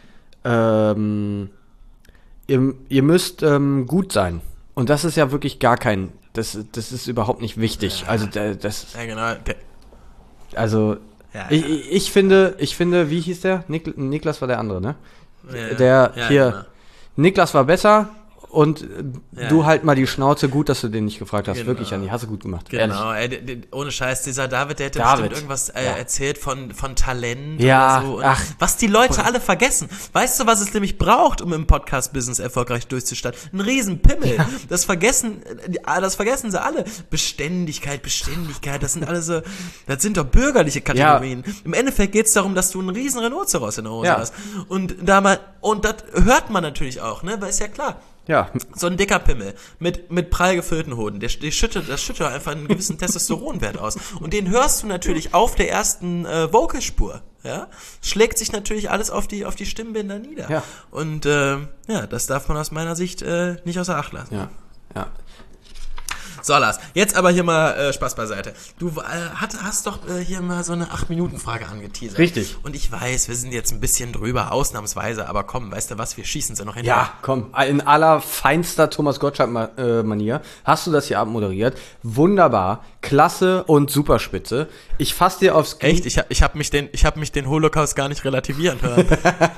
ähm, ihr, ihr müsst ähm, gut sein. Und das ist ja wirklich gar kein, das, das ist überhaupt nicht wichtig. Also der- das, ja, genau. Der, also ja, ich, ja. ich ich finde, ich finde, wie hieß der? Nik, Niklas war der andere, ne? Ja, Der ja, hier, genau. Niklas war besser. Und äh, Ja. du halt mal die Schnauze, gut, dass du den nicht gefragt hast. Genau. Wirklich, Janni, hast du gut gemacht. Ehrlich. Genau, ey, d- d- ohne Scheiß, dieser David, der hätte David. bestimmt irgendwas äh, Ja. erzählt von, von Talent Ja, oder so. Und ach. was die Leute alle vergessen. Weißt du, was es nämlich braucht, um im Podcast-Business erfolgreich durchzustarten? Ein Riesenpimmel. Das vergessen, äh, das vergessen sie alle. Beständigkeit, Beständigkeit, das sind alle so, das sind doch bürgerliche Kategorien. Im Endeffekt geht es darum, dass du einen riesen Rhinoceros in der Hose Ja. hast. Und da mal, und das hört man natürlich auch, ne, weil ist ja klar. Ja, So ein dicker Pimmel mit, mit prall gefüllten Hoden, der, der schüttet, das schüttet einfach einen gewissen Testosteronwert aus. Und den hörst du natürlich auf der ersten äh, Vocalspur. Ja? Schlägt sich natürlich alles auf die, auf die Stimmbänder nieder. Ja. Und äh, ja, das darf man aus meiner Sicht äh, nicht außer Acht lassen. ja, ja. So, Lars, jetzt aber hier mal äh, Spaß beiseite. Du äh, hat, hast doch äh, hier mal so eine acht Minuten Frage angeteasert. Richtig. Und ich weiß, wir sind jetzt ein bisschen drüber, ausnahmsweise, aber komm, weißt du was, wir schießen sie noch hinterher. Ja, komm, in aller feinster Thomas Gottschalk-Manier hast du das hier abmoderiert. Wunderbar, klasse und superspitze. Ich fass dir aufs Knie. Echt? Ich, hab- ich habe mich, den- ich hab mich den Holocaust gar nicht relativieren hören.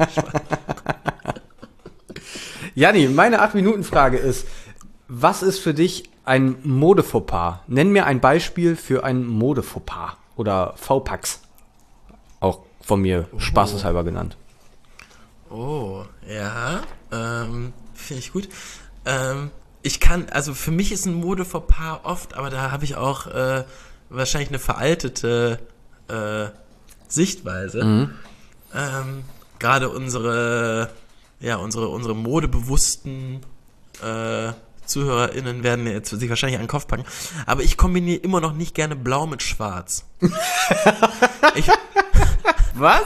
Janni, meine acht Minuten Frage ist, was ist für dich ein Modefauxpas? Nenn mir ein Beispiel für ein Modefauxpas oder V-Pax. Auch von mir spaßeshalber genannt. Oh, ja, ähm, finde ich gut. Ähm, ich kann, also für mich ist ein Modefauxpas oft, aber da habe ich auch äh, wahrscheinlich eine veraltete äh, Sichtweise. Ähm, Gerade unsere, ja, unsere, unsere modebewussten äh, ZuhörerInnen werden jetzt sich wahrscheinlich an den Kopf packen. Aber ich kombiniere immer noch nicht gerne Blau mit Schwarz. ich, Was?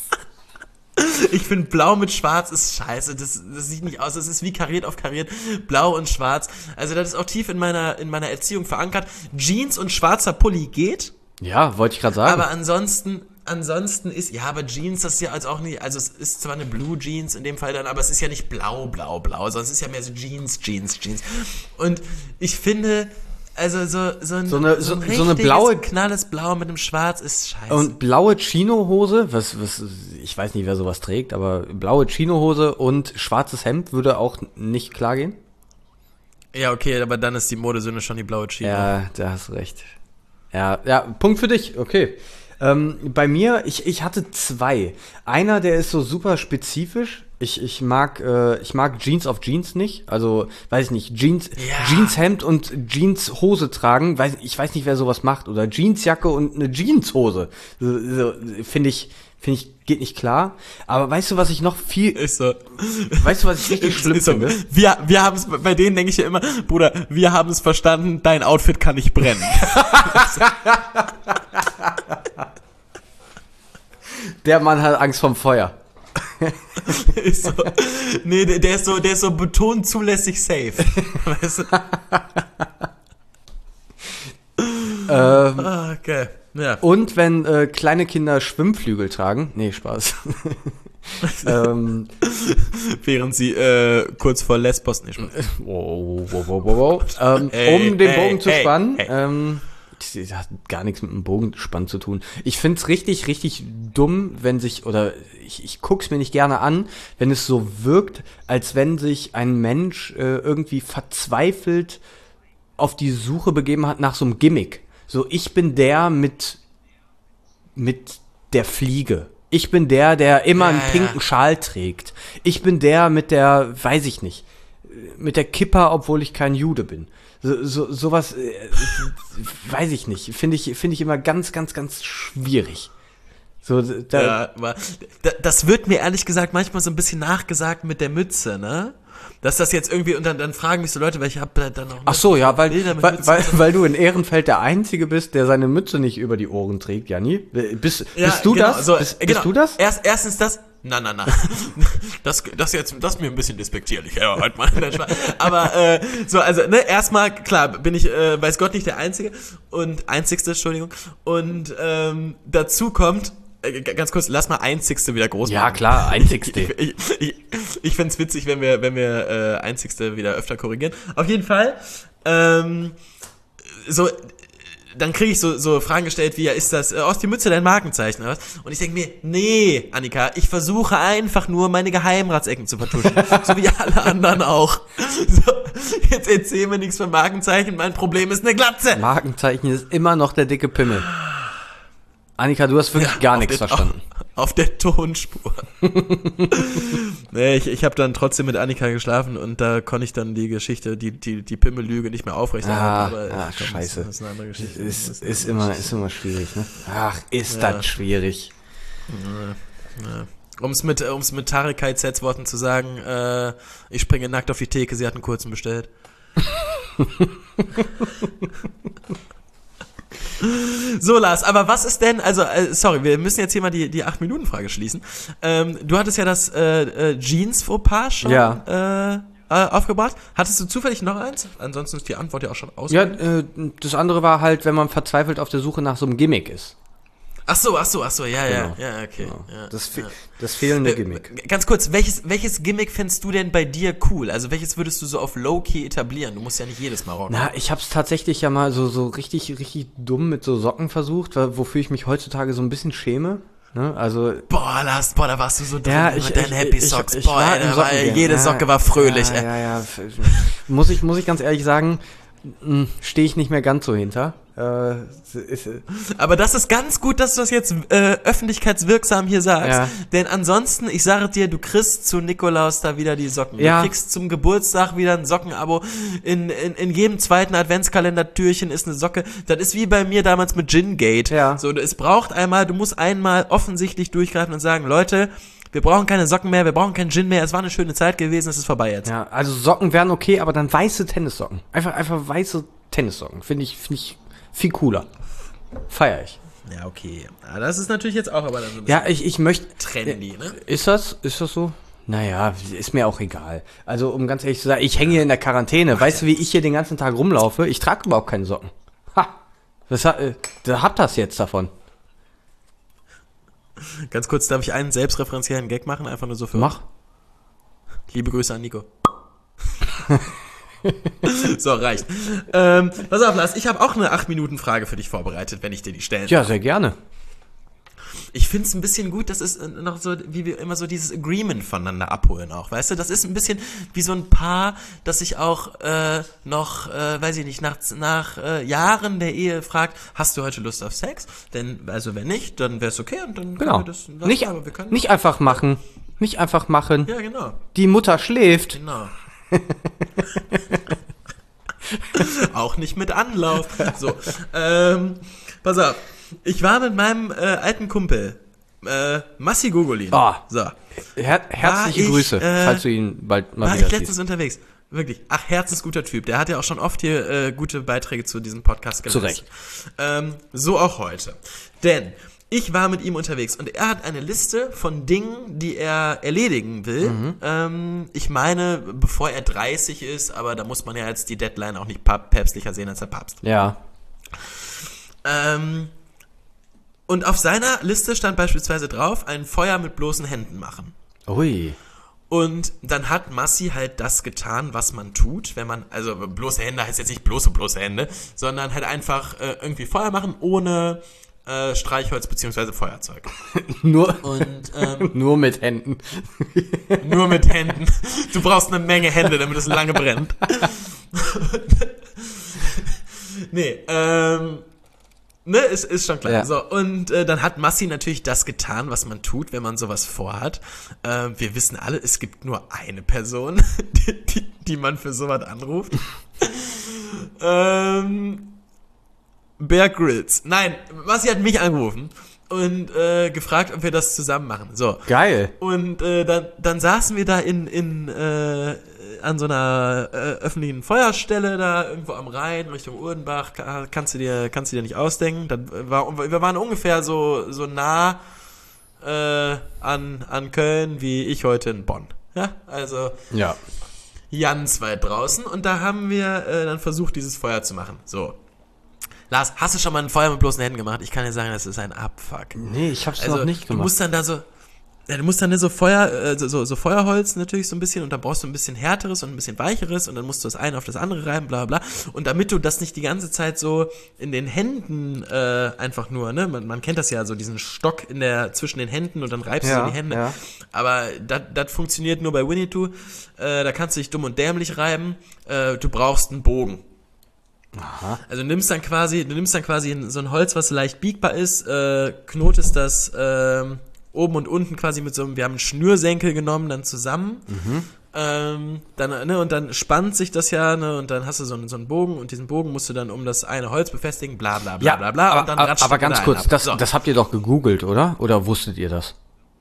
Ich finde, Blau mit Schwarz ist scheiße. Das, das sieht nicht aus. Das ist wie kariert auf kariert. Blau und Schwarz. Also das ist auch tief in meiner, in meiner Erziehung verankert. Jeans und schwarzer Pulli geht. Ja, wollte ich gerade sagen. Aber ansonsten, ansonsten ist, ja, aber Jeans, das ist ja als auch nicht, also es ist zwar eine Blue Jeans in dem Fall dann, aber es ist ja nicht blau, blau, blau, sondern es ist ja mehr so Jeans, Jeans, Jeans. Und ich finde, also so, so ein, So eine- ein so- so eine richtiges, blaue- knalles Blau mit einem Schwarz ist scheiße. Und blaue Chinohose, was, was, ich weiß nicht, wer sowas trägt, aber blaue Chinohose und schwarzes Hemd würde auch nicht klar gehen? Ja, okay, aber dann ist die Modesünde schon die blaue Chino. Ja, da hast du recht. Ja, ja, Punkt für dich, okay. Ähm, bei mir, ich, ich hatte zwei. Einer, der ist so super spezifisch. Ich, ich mag, äh, ich mag Jeans auf Jeans nicht. Also, weiß ich nicht, Jeans, Ja. Jeanshemd und Jeanshose tragen. Weiß, ich weiß nicht, wer sowas macht. Oder Jeansjacke und eine Jeanshose. So, so, finde ich, finde ich, geht nicht klar. Aber weißt du, was ich noch viel, Ist so. weißt du, was ich richtig schlimm Ist so. finde? Wir, wir haben es, bei denen denke ich ja immer, Bruder, wir haben es verstanden, dein Outfit kann nicht brennen. Der Mann hat Angst vorm Feuer. ist so, nee, der, der ist so, der ist so betont zulässig safe. Weißt du? ähm, Ah, okay. Ja. Und wenn äh, kleine Kinder Schwimmflügel tragen. Nee, Spaß. ähm, Während sie äh, kurz vor Lesbos nicht mehr. wow, wow, wow, wow, wow. Ähm, Ey, um den ey, Bogen zu ey, spannen, ey. ähm, das hat gar nichts mit dem Bogenspann zu tun. Ich find's richtig, richtig dumm, wenn sich, oder ich, ich guck's mir nicht gerne an, wenn es so wirkt, als wenn sich ein Mensch äh, irgendwie verzweifelt auf die Suche begeben hat nach so einem Gimmick. So, ich bin der mit, mit der Fliege. Ich bin der, der immer Ja, einen ja. pinken Schal trägt. Ich bin der mit der, weiß ich nicht, mit der Kippa, obwohl ich kein Jude bin. So, so, sowas, äh, weiß ich nicht. Finde ich, finde ich immer ganz, ganz, ganz schwierig. So, da, Ja, aber da- das wird mir ehrlich gesagt manchmal so ein bisschen nachgesagt mit der Mütze, ne? Dass das jetzt irgendwie, und dann, dann fragen mich so Leute, weil ich hab dann noch Ach so, ja, weil, Bilder mit weil, Mützen. weil, weil du in Ehrenfeld der Einzige bist, der seine Mütze nicht über die Ohren trägt, Janni. Bist, Ja, bist du genau, das? So, bist, äh, bist genau. du das? Erst, erstens das, na, na, na. Das, das jetzt, das ist mir ein bisschen despektierlich. Ja, halt mal. Aber, äh, so, also, ne, erstmal, klar, bin ich, äh, weiß Gott nicht der Einzige und Einzigste, Entschuldigung. Und, ähm, dazu kommt, äh, g- ganz kurz, lass mal Einzigste wieder groß Ja, machen. klar, Einzigste. Ich, ich, ich, ich find's witzig, wenn wir, wenn wir, äh, Einzigste wieder öfter korrigieren. Auf jeden Fall, ähm, so, dann kriege ich so, so Fragen gestellt wie, ja, ist das äh, aus die Mütze dein Markenzeichen oder was? Und ich denke mir, nee, Annika, ich versuche einfach nur meine Geheimratsecken zu vertuschen, so wie alle anderen auch. So, jetzt erzähl mir nichts von Markenzeichen, mein Problem ist eine Glatze. Markenzeichen ist immer noch der dicke Pimmel. Annika, du hast wirklich Ja, gar auf nichts der- verstanden. Auf, auf der Tonspur. Nee, ich, ich habe dann trotzdem mit Annika geschlafen und da konnte ich dann die Geschichte, die, die, die Pimmellüge nicht mehr aufrechterhalten. Ah, aber, ah, komm, scheiße. Das ist eine andere Geschichte. Ist, Das ist, eine andere immer, ist immer schwierig, ne? Ach, ist Ja. das schwierig. Um es mit, um's mit Tarek Kaizets Worten zu sagen, äh, ich springe nackt auf die Theke, sie hat einen kurzen bestellt. So, Lars, aber was ist denn, also, äh, sorry, wir müssen jetzt hier mal die, die acht Minuten Frage schließen. Ähm, du hattest ja das äh, äh, Jeans-Fauxpas schon Ja. äh, äh, aufgebracht. Hattest du zufällig noch eins? Ansonsten ist die Antwort ja auch schon aus. Ja, äh, das andere war halt, wenn man verzweifelt auf der Suche nach so einem Gimmick ist. Ach so, ach so, ach so, ja, Genau. ja, ja, okay. Genau. Ja, Das, fe ja. das fehlende Äh, Gimmick. Ganz kurz, welches, welches Gimmick fändest du denn bei dir cool? Also welches würdest du so auf Low-Key etablieren? Du musst ja nicht jedes Mal rocken. Na, ich hab's tatsächlich ja mal so, so richtig, richtig dumm mit so Socken versucht, weil- wofür ich mich heutzutage so ein bisschen schäme. Ne? Also, Boah, Lars, boah, da warst du so drin ja, mit ich, deinen ich, Happy ich, Socks. ich Boah, war Alter, im weil Sockengame. jede Ja, Socke war fröhlich, ja, ey. ja, ja. Muss ich, muss ich ganz ehrlich sagen, stehe ich nicht mehr ganz so hinter. Äh, ist, Aber das ist ganz gut, dass du das jetzt äh, öffentlichkeitswirksam hier sagst. Ja. Denn ansonsten, ich sage dir, du kriegst zu Nikolaus da wieder die Socken. Ja. Du kriegst zum Geburtstag wieder ein Sockenabo. In, in, in jedem zweiten Adventskalender-Türchen ist eine Socke. Das ist wie bei mir damals mit Gin-Gate. Ja. So, es braucht einmal, du musst einmal offensichtlich durchgreifen und sagen, Leute, wir brauchen keine Socken mehr, wir brauchen keinen Gin mehr. Es war eine schöne Zeit gewesen, es ist vorbei jetzt. ja, also Socken wären okay, aber dann weiße Tennissocken. Einfach, einfach weiße Tennissocken. Finde ich, finde ich viel cooler. Feier ich. Ja, okay. Ja, das ist natürlich jetzt auch aber dann so ein bisschen Ja, ich, ich möchte. trendy, ne? Ist das? Ist das so? Naja, ist mir auch egal. Also, um ganz ehrlich zu sagen, ich hänge hier in der Quarantäne. Weißt du, wie ich hier den ganzen Tag rumlaufe? Ich trage überhaupt keine Socken. Ha! Was, ha- äh, da habt das jetzt davon. Ganz kurz, darf ich einen selbstreferenziellen Gag machen? Einfach nur so für... Mach. Liebe Grüße an Nico. So, reicht. Ähm, pass auf, Lars, ich habe auch eine acht Minuten Frage für dich vorbereitet, wenn ich dir die stellen Ja, darf. sehr gerne. Ich finde es ein bisschen gut, das ist äh, noch so, wie wir immer so dieses Agreement voneinander abholen auch, weißt du? Das ist ein bisschen wie so ein Paar, das sich auch äh, noch, äh, weiß ich nicht, nach, nach äh, Jahren der Ehe fragt, hast du heute Lust auf Sex? Denn, also wenn nicht, dann wäre es okay und dann Genau. können wir das lassen, Nicht, aber wir können... nicht einfach machen. Nicht einfach machen. Ja, genau. Die Mutter schläft. Genau. Auch nicht mit Anlauf. So, ähm, pass auf. Ich war mit meinem äh, alten Kumpel, äh, Massi Gogolin. Oh. So, Her herzliche War ich, Grüße, äh, falls du ihn bald mal war wieder ich letztens siehst. unterwegs. Wirklich. Ach, herzensguter Typ. Der hat ja auch schon oft hier äh, gute Beiträge zu diesem Podcast geleistet. Zu Recht. Ähm, so auch heute. Denn ich war mit ihm unterwegs und er hat eine Liste von Dingen, die er erledigen will. Mhm. Ähm, ich meine, bevor er dreißig ist, aber da muss man ja jetzt die Deadline auch nicht päpstlicher sehen als der Papst. Ja. Ähm, und auf seiner Liste stand beispielsweise drauf, ein Feuer mit bloßen Händen machen. Ui. Und dann hat Massi halt das getan, was man tut, wenn man, also bloße Hände heißt jetzt nicht bloße, bloße Hände, sondern halt einfach äh, irgendwie Feuer machen ohne äh, Streichholz beziehungsweise Feuerzeug. nur, Und, ähm, nur mit Händen. Nur mit Händen. Du brauchst eine Menge Hände, damit es lange brennt. Nee, ähm... Ne, ist, ist schon klar. Ja. So, und äh, dann hat Massi natürlich das getan, was man tut, wenn man sowas vorhat. Äh, wir wissen alle, es gibt nur eine Person, die, die, die man für sowas anruft. ähm, Bear Grylls. Nein, Massi hat mich angerufen und äh, gefragt, ob wir das zusammen machen. So. Geil. Und äh, dann, dann saßen wir da in, in äh, an so einer äh, öffentlichen Feuerstelle da irgendwo am Rhein Richtung Urdenbach, kannst du dir kannst du dir nicht ausdenken. Dann war, wir waren ungefähr so so nah äh, an an Köln wie ich heute in Bonn. Ja, also ja. Ganz weit draußen und da haben wir äh, dann versucht, dieses Feuer zu machen. So. Lars, hast du schon mal ein Feuer mit bloßen Händen gemacht? Ich kann dir sagen, das ist ein Abfuck. Nee, ich hab's also, noch nicht gemacht. Du musst dann da so Ja, du musst dann so Feuer, äh, so, so Feuerholz natürlich so ein bisschen und da brauchst du ein bisschen härteres und ein bisschen weicheres und dann musst du das eine auf das andere reiben, bla bla bla. Und damit du das nicht die ganze Zeit so in den Händen äh, einfach nur, ne, man, man kennt das ja, so diesen Stock in der, zwischen den Händen und dann reibst ja, du so die Hände. Ja. Aber das funktioniert nur bei Winnetou. Äh, da kannst du dich dumm und dämlich reiben. Äh, du brauchst einen Bogen. Aha. Also du nimmst dann quasi, du nimmst dann quasi so ein Holz, was leicht biegbar ist, äh, knotest das, äh, oben und unten quasi mit so einem, wir haben einen Schnürsenkel genommen, dann zusammen, mhm. ähm, dann, ne, und dann spannt sich das ja, ne, und dann hast du so einen, so einen Bogen und diesen Bogen musst du dann um das eine Holz befestigen, bla bla bla ja, bla bla, aber, und dann aber, aber ganz kurz, das, so. das habt ihr doch gegoogelt, oder? Oder wusstet ihr das?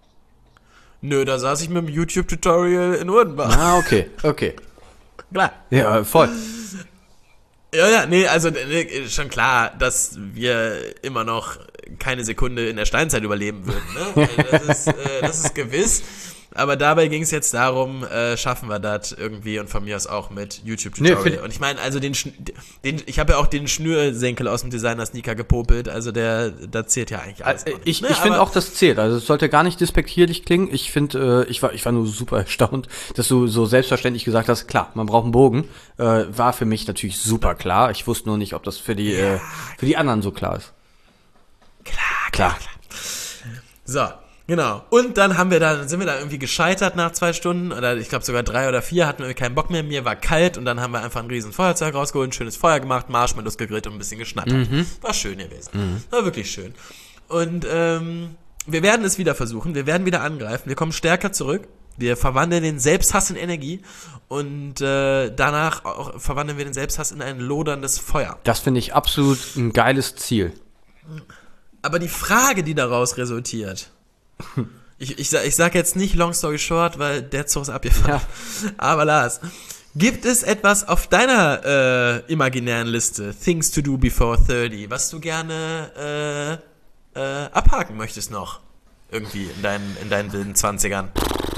Nö, da saß ich mit dem YouTube-Tutorial in Urdenbach. Ah, okay, okay. Klar. Ja, voll. Ja, ja, nee, also nee, schon klar, dass wir immer noch keine Sekunde in der Steinzeit überleben würden, ne? Das ist, äh, das ist gewiss. Aber dabei ging es jetzt darum, äh, schaffen wir das irgendwie und von mir aus auch mit YouTube-Tutorial. Nee, und ich meine, also den, den ich habe ja auch den Schnürsenkel aus dem Designer-Sneaker gepopelt, also der, da zählt ja eigentlich alles. Also, noch nicht, ich ne? ich finde auch, das zählt. Also es sollte gar nicht despektierlich klingen. Ich finde, äh, ich war ich war nur super erstaunt, dass du so selbstverständlich gesagt hast, klar, man braucht einen Bogen. Äh, war für mich natürlich super klar. Ich wusste nur nicht, ob das für die, ja. äh, für die anderen so klar ist. Klar, klar, klar. So. Genau. Und dann haben wir da, sind wir da irgendwie gescheitert nach zwei Stunden oder ich glaube sogar drei oder vier, hatten wir keinen Bock mehr, mir war kalt und dann haben wir einfach ein riesen Feuerzeug rausgeholt, ein schönes Feuer gemacht, Marshmallows gegrillt und ein bisschen geschnattert. Mhm. War schön gewesen. Mhm. War wirklich schön. Und ähm, wir werden es wieder versuchen, wir werden wieder angreifen, wir kommen stärker zurück, wir verwandeln den Selbsthass in Energie und äh, danach auch verwandeln wir den Selbsthass in ein loderndes Feuer. Das finde ich absolut ein geiles Ziel. Aber die Frage, die daraus resultiert, Ich, ich, ich sag jetzt nicht long story short, weil der Zug ist abgefahren. Ja. Aber Lars, gibt es etwas auf deiner äh, imaginären Liste, Things to do before thirty, was du gerne äh, äh, abhaken möchtest noch? Irgendwie in deinen, in deinen wilden Zwanzigern?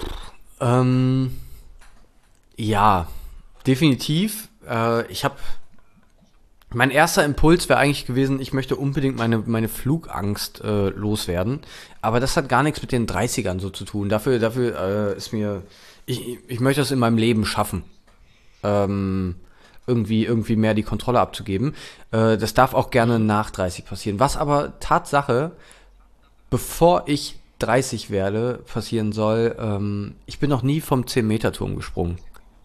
Ähm, ja, definitiv. Äh, ich habe Mein erster Impuls wäre eigentlich gewesen, ich möchte unbedingt meine meine Flugangst äh, loswerden. Aber das hat gar nichts mit den dreißigern so zu tun. Dafür dafür äh, ist mir ich ich möchte das in meinem Leben schaffen, ähm, irgendwie irgendwie mehr die Kontrolle abzugeben. Äh, das darf auch gerne nach dreißig passieren. Was aber Tatsache, bevor ich dreißig werde, passieren soll. Ähm, ich bin noch nie vom zehn-Meter-Turm gesprungen.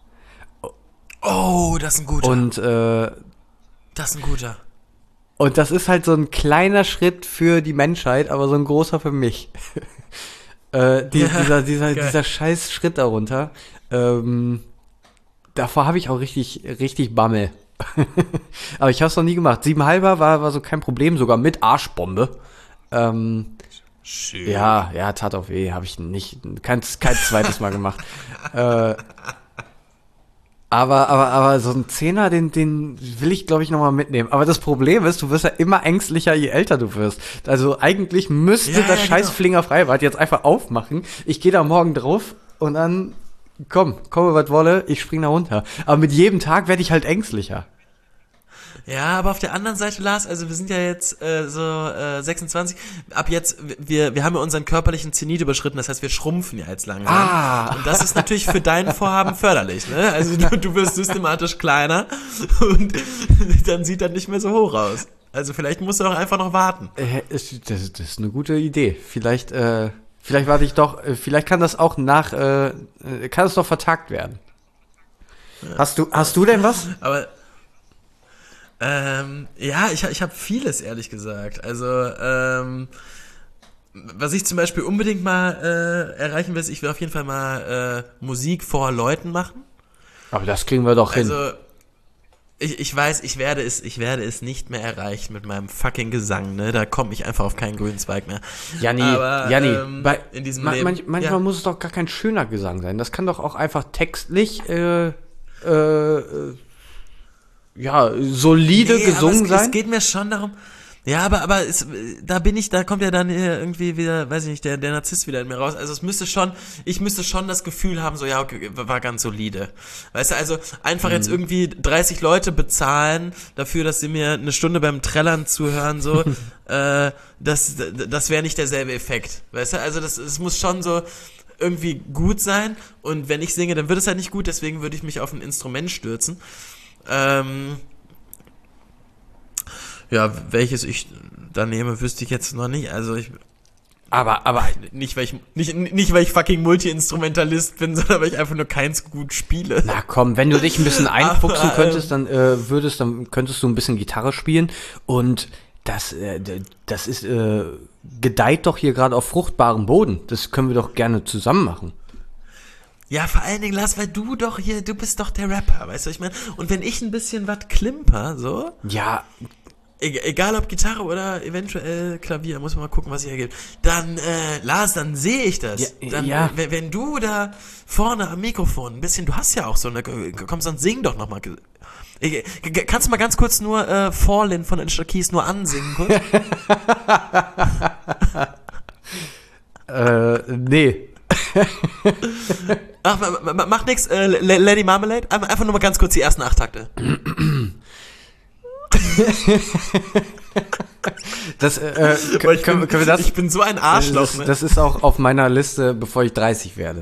Oh, das ist ein guter. Und äh, das ist ein guter. Und das ist halt so ein kleiner Schritt für die Menschheit, aber so ein großer für mich. äh, die, Ja, dieser dieser, geil. dieser scheiß Schritt darunter. Ähm, davor habe ich auch richtig, richtig Bammel. Aber ich habe es noch nie gemacht. Siebenhalber war, war so kein Problem, sogar mit Arschbombe. Ähm, Schön. ja, ja, tat auch weh. Habe ich nicht, kein, kein zweites Mal gemacht. äh, Aber, aber, aber so ein Zehner, den, den will ich, glaube ich, nochmal mitnehmen. Aber das Problem ist, du wirst ja immer ängstlicher, je älter du wirst. Also eigentlich müsste Ja, das ja, scheiß genau. Flinger Freibad jetzt einfach aufmachen. Ich gehe da morgen drauf und dann, komm, komme was wolle, ich spring da runter. Aber mit jedem Tag werde ich halt ängstlicher. Ja, aber auf der anderen Seite, Lars, also wir sind ja jetzt äh, so äh, sechsundzwanzig, ab jetzt, wir, wir haben ja unseren körperlichen Zenit überschritten, das heißt, wir schrumpfen ja jetzt langsam. Ah. Und das ist natürlich für dein Vorhaben förderlich, ne? Also du, du wirst systematisch kleiner und dann sieht das nicht mehr so hoch aus. Also vielleicht musst du auch einfach noch warten. Äh, ist, das, das ist eine gute Idee. Vielleicht, äh, vielleicht warte ich doch, äh, vielleicht kann das auch nach, äh, äh, kann es doch vertagt werden. Hast du, hast du denn was? Aber Ähm, ja, ich, ich habe vieles, ehrlich gesagt. Also, ähm, was ich zum Beispiel unbedingt mal äh, erreichen will, ist, ich will auf jeden Fall mal äh, Musik vor Leuten machen. Aber das kriegen wir doch hin. Also, ich, ich weiß, ich werde es, ich werde es nicht mehr erreichen mit meinem fucking Gesang, ne? Da komme ich einfach auf keinen grünen Zweig mehr. Janni, Aber, Janni, ähm, bei, in diesem man, Leben, manch, manchmal ja. muss es doch gar kein schöner Gesang sein. Das kann doch auch einfach textlich, äh, äh, äh ja, solide Nee, gesungen aber es, sein. es geht mir schon darum. Ja, aber aber es, da bin ich, da kommt ja dann irgendwie wieder, weiß ich nicht, der der Narzisst wieder in mir raus. Also es müsste schon, ich müsste schon das Gefühl haben, so ja, okay, war ganz solide. Weißt du, also einfach jetzt irgendwie dreißig Leute bezahlen dafür, dass sie mir eine Stunde beim Trällern zuhören, so, äh, das das wäre nicht derselbe Effekt. Weißt du, also das es muss schon so irgendwie gut sein und wenn ich singe, dann wird es halt nicht gut, deswegen würde ich mich auf ein Instrument stürzen. Ähm, ja, welches ich da nehme, wüsste ich jetzt noch nicht. Also ich aber, aber, nicht, weil ich nicht, nicht weil ich fucking Multi-Instrumentalist bin, sondern weil ich einfach nur keins gut spiele. na komm, wenn du dich ein bisschen einfuchsen Aber, könntest, dann äh, würdest, dann könntest du ein bisschen Gitarre spielen und das, äh, d- das ist, äh, gedeiht doch hier gerade auf fruchtbarem Boden. Das können wir doch gerne zusammen machen. Ja, vor allen Dingen, Lars, weil du doch hier, du bist doch der Rapper, weißt du, was ich meine? Und wenn ich ein bisschen was klimper, so, Ja, e- egal ob Gitarre oder eventuell Klavier, muss man mal gucken, was sich ergibt, dann, äh, Lars, dann sehe ich das. Ja, dann, ja. Wenn, wenn du da vorne am Mikrofon ein bisschen, du hast ja auch so eine, komm, sonst sing doch noch mal. Ich- Kannst du mal ganz kurz nur äh, Fallin von Alicia Keys nur ansingen, kurz? äh, nee. Ach, ma- ma- mach nix, äh, L- Lady Marmalade, Ein- einfach nur mal ganz kurz die ersten acht Takte. Das, äh, Weil können, ich, können, bin, können wir das? ich bin so ein Arschloch, das, ne? das ist auch auf meiner Liste, bevor ich dreißig werde.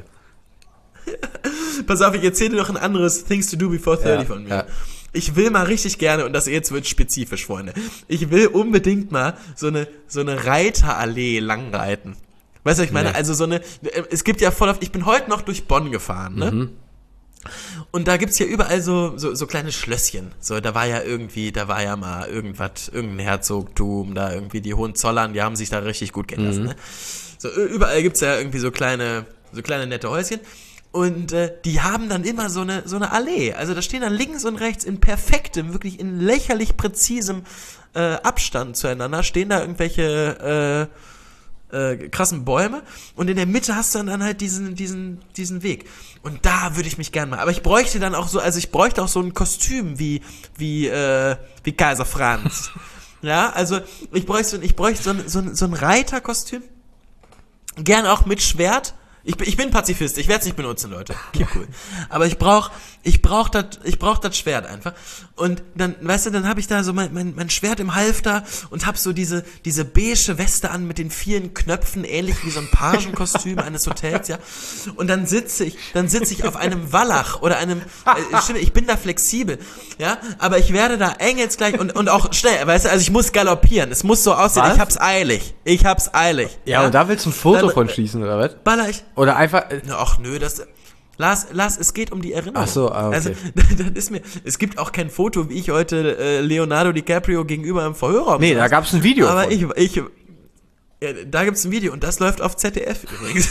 Pass auf, ich erzähle dir noch ein anderes Things to do before thirty Ja, von mir. ja. Ich will mal richtig gerne, und das jetzt wird spezifisch, Freunde, ich will unbedingt mal so eine, so eine Reiterallee langreiten. Weißt du, was ich meine? Nee. Also so eine, es gibt ja voll oft, ich bin heute noch durch Bonn gefahren, ne? Mhm. Und da gibt's ja überall so, so, so kleine Schlösschen. So, da war ja irgendwie, da war ja mal irgendwas, irgendein Herzogtum, da irgendwie die Hohenzollern, die haben sich da richtig gut gehen lassen, Mhm. ne? So, ü- überall gibt's ja irgendwie so kleine, so kleine nette Häuschen. Und äh, die haben dann immer so eine, so eine Allee. Also da stehen dann links und rechts in perfektem, wirklich in lächerlich präzisem äh, Abstand zueinander, stehen da irgendwelche äh, äh, krassen Bäume und in der Mitte hast du dann halt diesen, diesen, diesen Weg. Und da würde ich mich gern mal. Aber ich bräuchte dann auch so, also ich bräuchte auch so ein Kostüm wie, wie, äh, wie Kaiser Franz. Ja, also ich bräuchte, ich bräuchte so ein, so ein, so ein Reiterkostüm. Gern auch mit Schwert. Ich bin, ich bin Pazifist, ich werde es nicht benutzen, Leute. Keep cool. Aber ich brauch, ich brauch das, ich brauch das Schwert einfach. Und dann, weißt du, dann habe ich da so mein, mein, mein Schwert im Halfter und hab so diese, diese beige Weste an mit den vielen Knöpfen, ähnlich wie so ein Pagenkostüm eines Hotels, ja. Und dann sitze ich, dann sitze ich auf einem Wallach oder einem, äh, stimmt, ich bin da flexibel, ja. Aber ich werde da eng jetzt gleich und, und auch schnell, weißt du, also ich muss galoppieren. Es muss so aussehen, Was? ich hab's eilig. Ich hab's eilig. Ja, und da willst du ein Foto Dann, von äh, schießen, oder was? Baller ich. Oder einfach, äh, Ach nö, das. Lars, Lars, es geht um die Erinnerung. Ach so, ah, okay. Also, das ist mir. Es gibt auch kein Foto, wie ich heute äh, Leonardo DiCaprio gegenüber im Verhörraum nee, saß. da gab's ein Video Aber von. ich, ich. Ja, da gibt's ein Video und das läuft auf Z D F übrigens.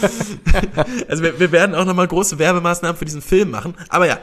Also wir, wir werden auch nochmal große Werbemaßnahmen für diesen Film machen. Aber ja.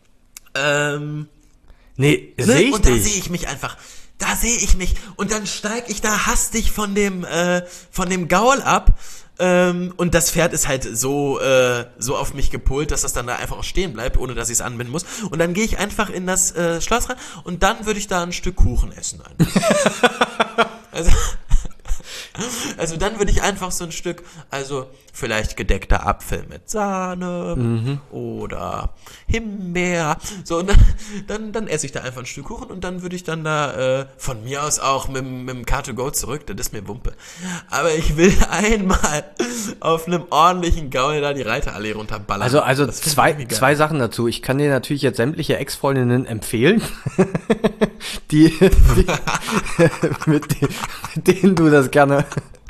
Ähm. Nee, Ne? sehe ich und da dich. sehe ich mich einfach. Da sehe ich mich. Und dann steig ich da hastig von dem, äh, von dem Gaul ab, Ähm, und das Pferd ist halt so, äh, so auf mich gepolt, dass das dann da einfach auch stehen bleibt, ohne dass ich es anbinden muss. Und dann gehe ich einfach in das äh, Schloss rein und dann würde ich da ein Stück Kuchen essen. also, also dann würde ich einfach so ein Stück, also vielleicht gedeckter Apfel mit Sahne mhm. oder Himbeer. So, und dann, dann, dann esse ich da einfach ein Stück Kuchen und dann würde ich dann da äh, von mir aus auch mit, mit dem Car to Go zurück, das ist mir Wumpe. Aber ich will einmal auf einem ordentlichen Gaul da die Reiterallee runterballern. Also, also zwei, zwei Sachen dazu. Ich kann dir natürlich jetzt sämtliche Ex-Freundinnen empfehlen, die, die mit, den, mit denen du das gerne...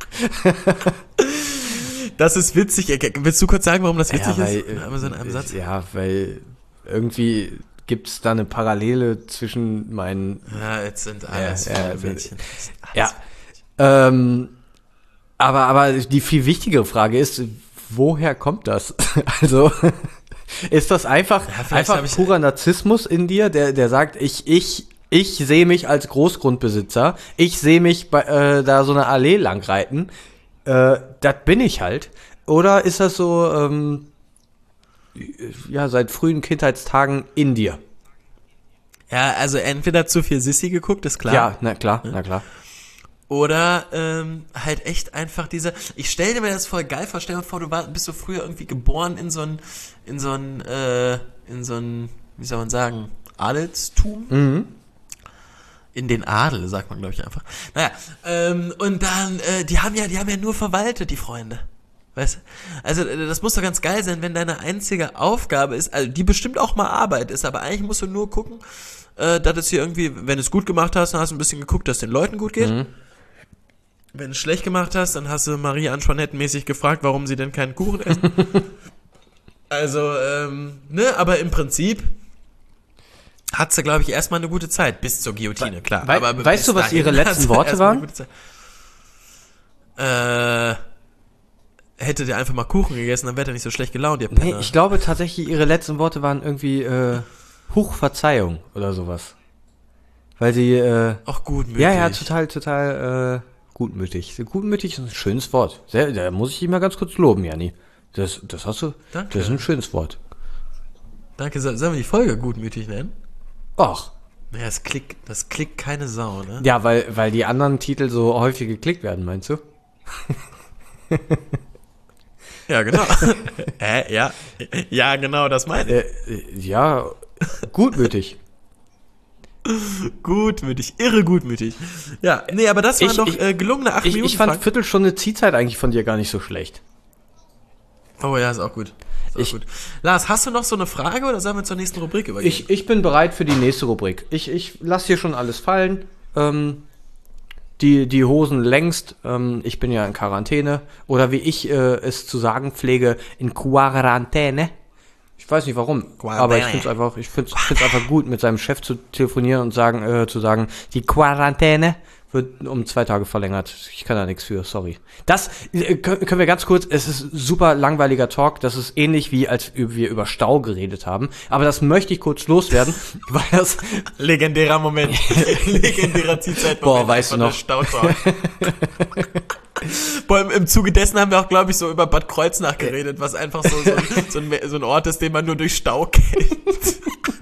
Das ist witzig. Willst du kurz sagen, warum das witzig ja, weil, ist? In so einem Satz? Ja, weil irgendwie gibt es da eine Parallele zwischen meinen... Ja, jetzt sind alles ja, ja, Mädchen. Ja, ähm, aber, aber die viel wichtigere Frage ist, woher kommt das? Also, ist das einfach, ja, einfach purer Narzissmus in dir, der, der sagt, ich, ich, ich sehe mich als Großgrundbesitzer, ich sehe mich bei, äh, da so eine Allee lang reiten, äh, das bin ich halt. Oder ist das so, ähm, ja, seit frühen Kindheitstagen in dir? Ja, also entweder zu viel Sissi geguckt, ist klar. Ja, na klar, na klar. Oder ähm, halt echt einfach diese, ich stell dir mir das voll geil vor, stell dir vor, du war, bist so früher irgendwie geboren in so ein, in so ein, äh, in so ein, wie soll man sagen, Adelstum? Mhm. In den Adel, sagt man, glaube ich, einfach. Naja, ähm, und dann, äh, die haben ja, die haben ja nur verwaltet, die Freunde. Weißt du? Also, das muss doch ganz geil sein, wenn deine einzige Aufgabe ist, also die bestimmt auch mal Arbeit ist, aber eigentlich musst du nur gucken, äh, dass es hier irgendwie, wenn du es gut gemacht hast, dann hast du ein bisschen geguckt, dass es den Leuten gut geht. Mhm. Wenn du es schlecht gemacht hast, dann hast du Marie Antoinette-mäßig gefragt, warum sie denn keinen Kuchen essen. Also, ähm, ne, aber im Prinzip hat sie, glaube ich, erstmal eine gute Zeit, bis zur Guillotine, klar. We- aber weißt du, was ihre letzten Worte waren? Äh, hätte der einfach mal Kuchen gegessen, dann wäre er nicht so schlecht gelaunt, ihr Penner. Nee, ich glaube tatsächlich, ihre letzten Worte waren irgendwie, äh, Huch, Verzeihung oder sowas. Weil sie, äh... Auch gutmütig. Ja, ja, total, total, äh... Gutmütig. Gutmütig ist ein schönes Wort. Sehr, da muss ich dich mal ganz kurz loben, Janni. Das, das hast du. Danke. Das ist ein schönes Wort. Danke. Sollen wir die Folge gutmütig nennen? Ach. Naja, das klickt, das klickt keine Sau, ne? Ja, weil, weil die anderen Titel so häufig geklickt werden, meinst du? Ja, genau. äh, ja. Ja, genau, das meine ich. Äh, ja, gutmütig. Gutmütig, irre gutmütig. Ja, nee, aber das waren ich, doch ich, äh, gelungene acht ich, Minuten. Ich fand Viertelstunde Ziehzeit eigentlich von dir gar nicht so schlecht. Oh ja, ist auch gut. Ist auch ich, gut. Lars, hast du noch so eine Frage oder sollen wir zur nächsten Rubrik übergehen? Ich, ich bin bereit für die nächste Rubrik. Ich, ich lasse hier schon alles fallen. Ähm, die, die Hosen längst. Ähm, ich bin ja in Quarantäne. Oder wie ich äh, es zu sagen pflege, in Quarantäne. Ich weiß nicht warum, aber ich finde es einfach, ich find's, find's einfach gut, mit seinem Chef zu telefonieren und sagen, äh, zu sagen, die Quarantäne wird um zwei Tage verlängert. Ich kann da nichts für, sorry. Das äh, können, können wir ganz kurz, es ist super langweiliger Talk, das ist ähnlich wie, als wir über Stau geredet haben, aber das möchte ich kurz loswerden, weil das... Legendärer Moment. Legendärer Zielzeitmoment. Boah, weißt du noch. Stautalk. Boah, im, im Zuge dessen haben wir auch, glaube ich, so über Bad Kreuznach geredet, was einfach so, so, so, ein, so ein Ort ist, den man nur durch Stau kennt.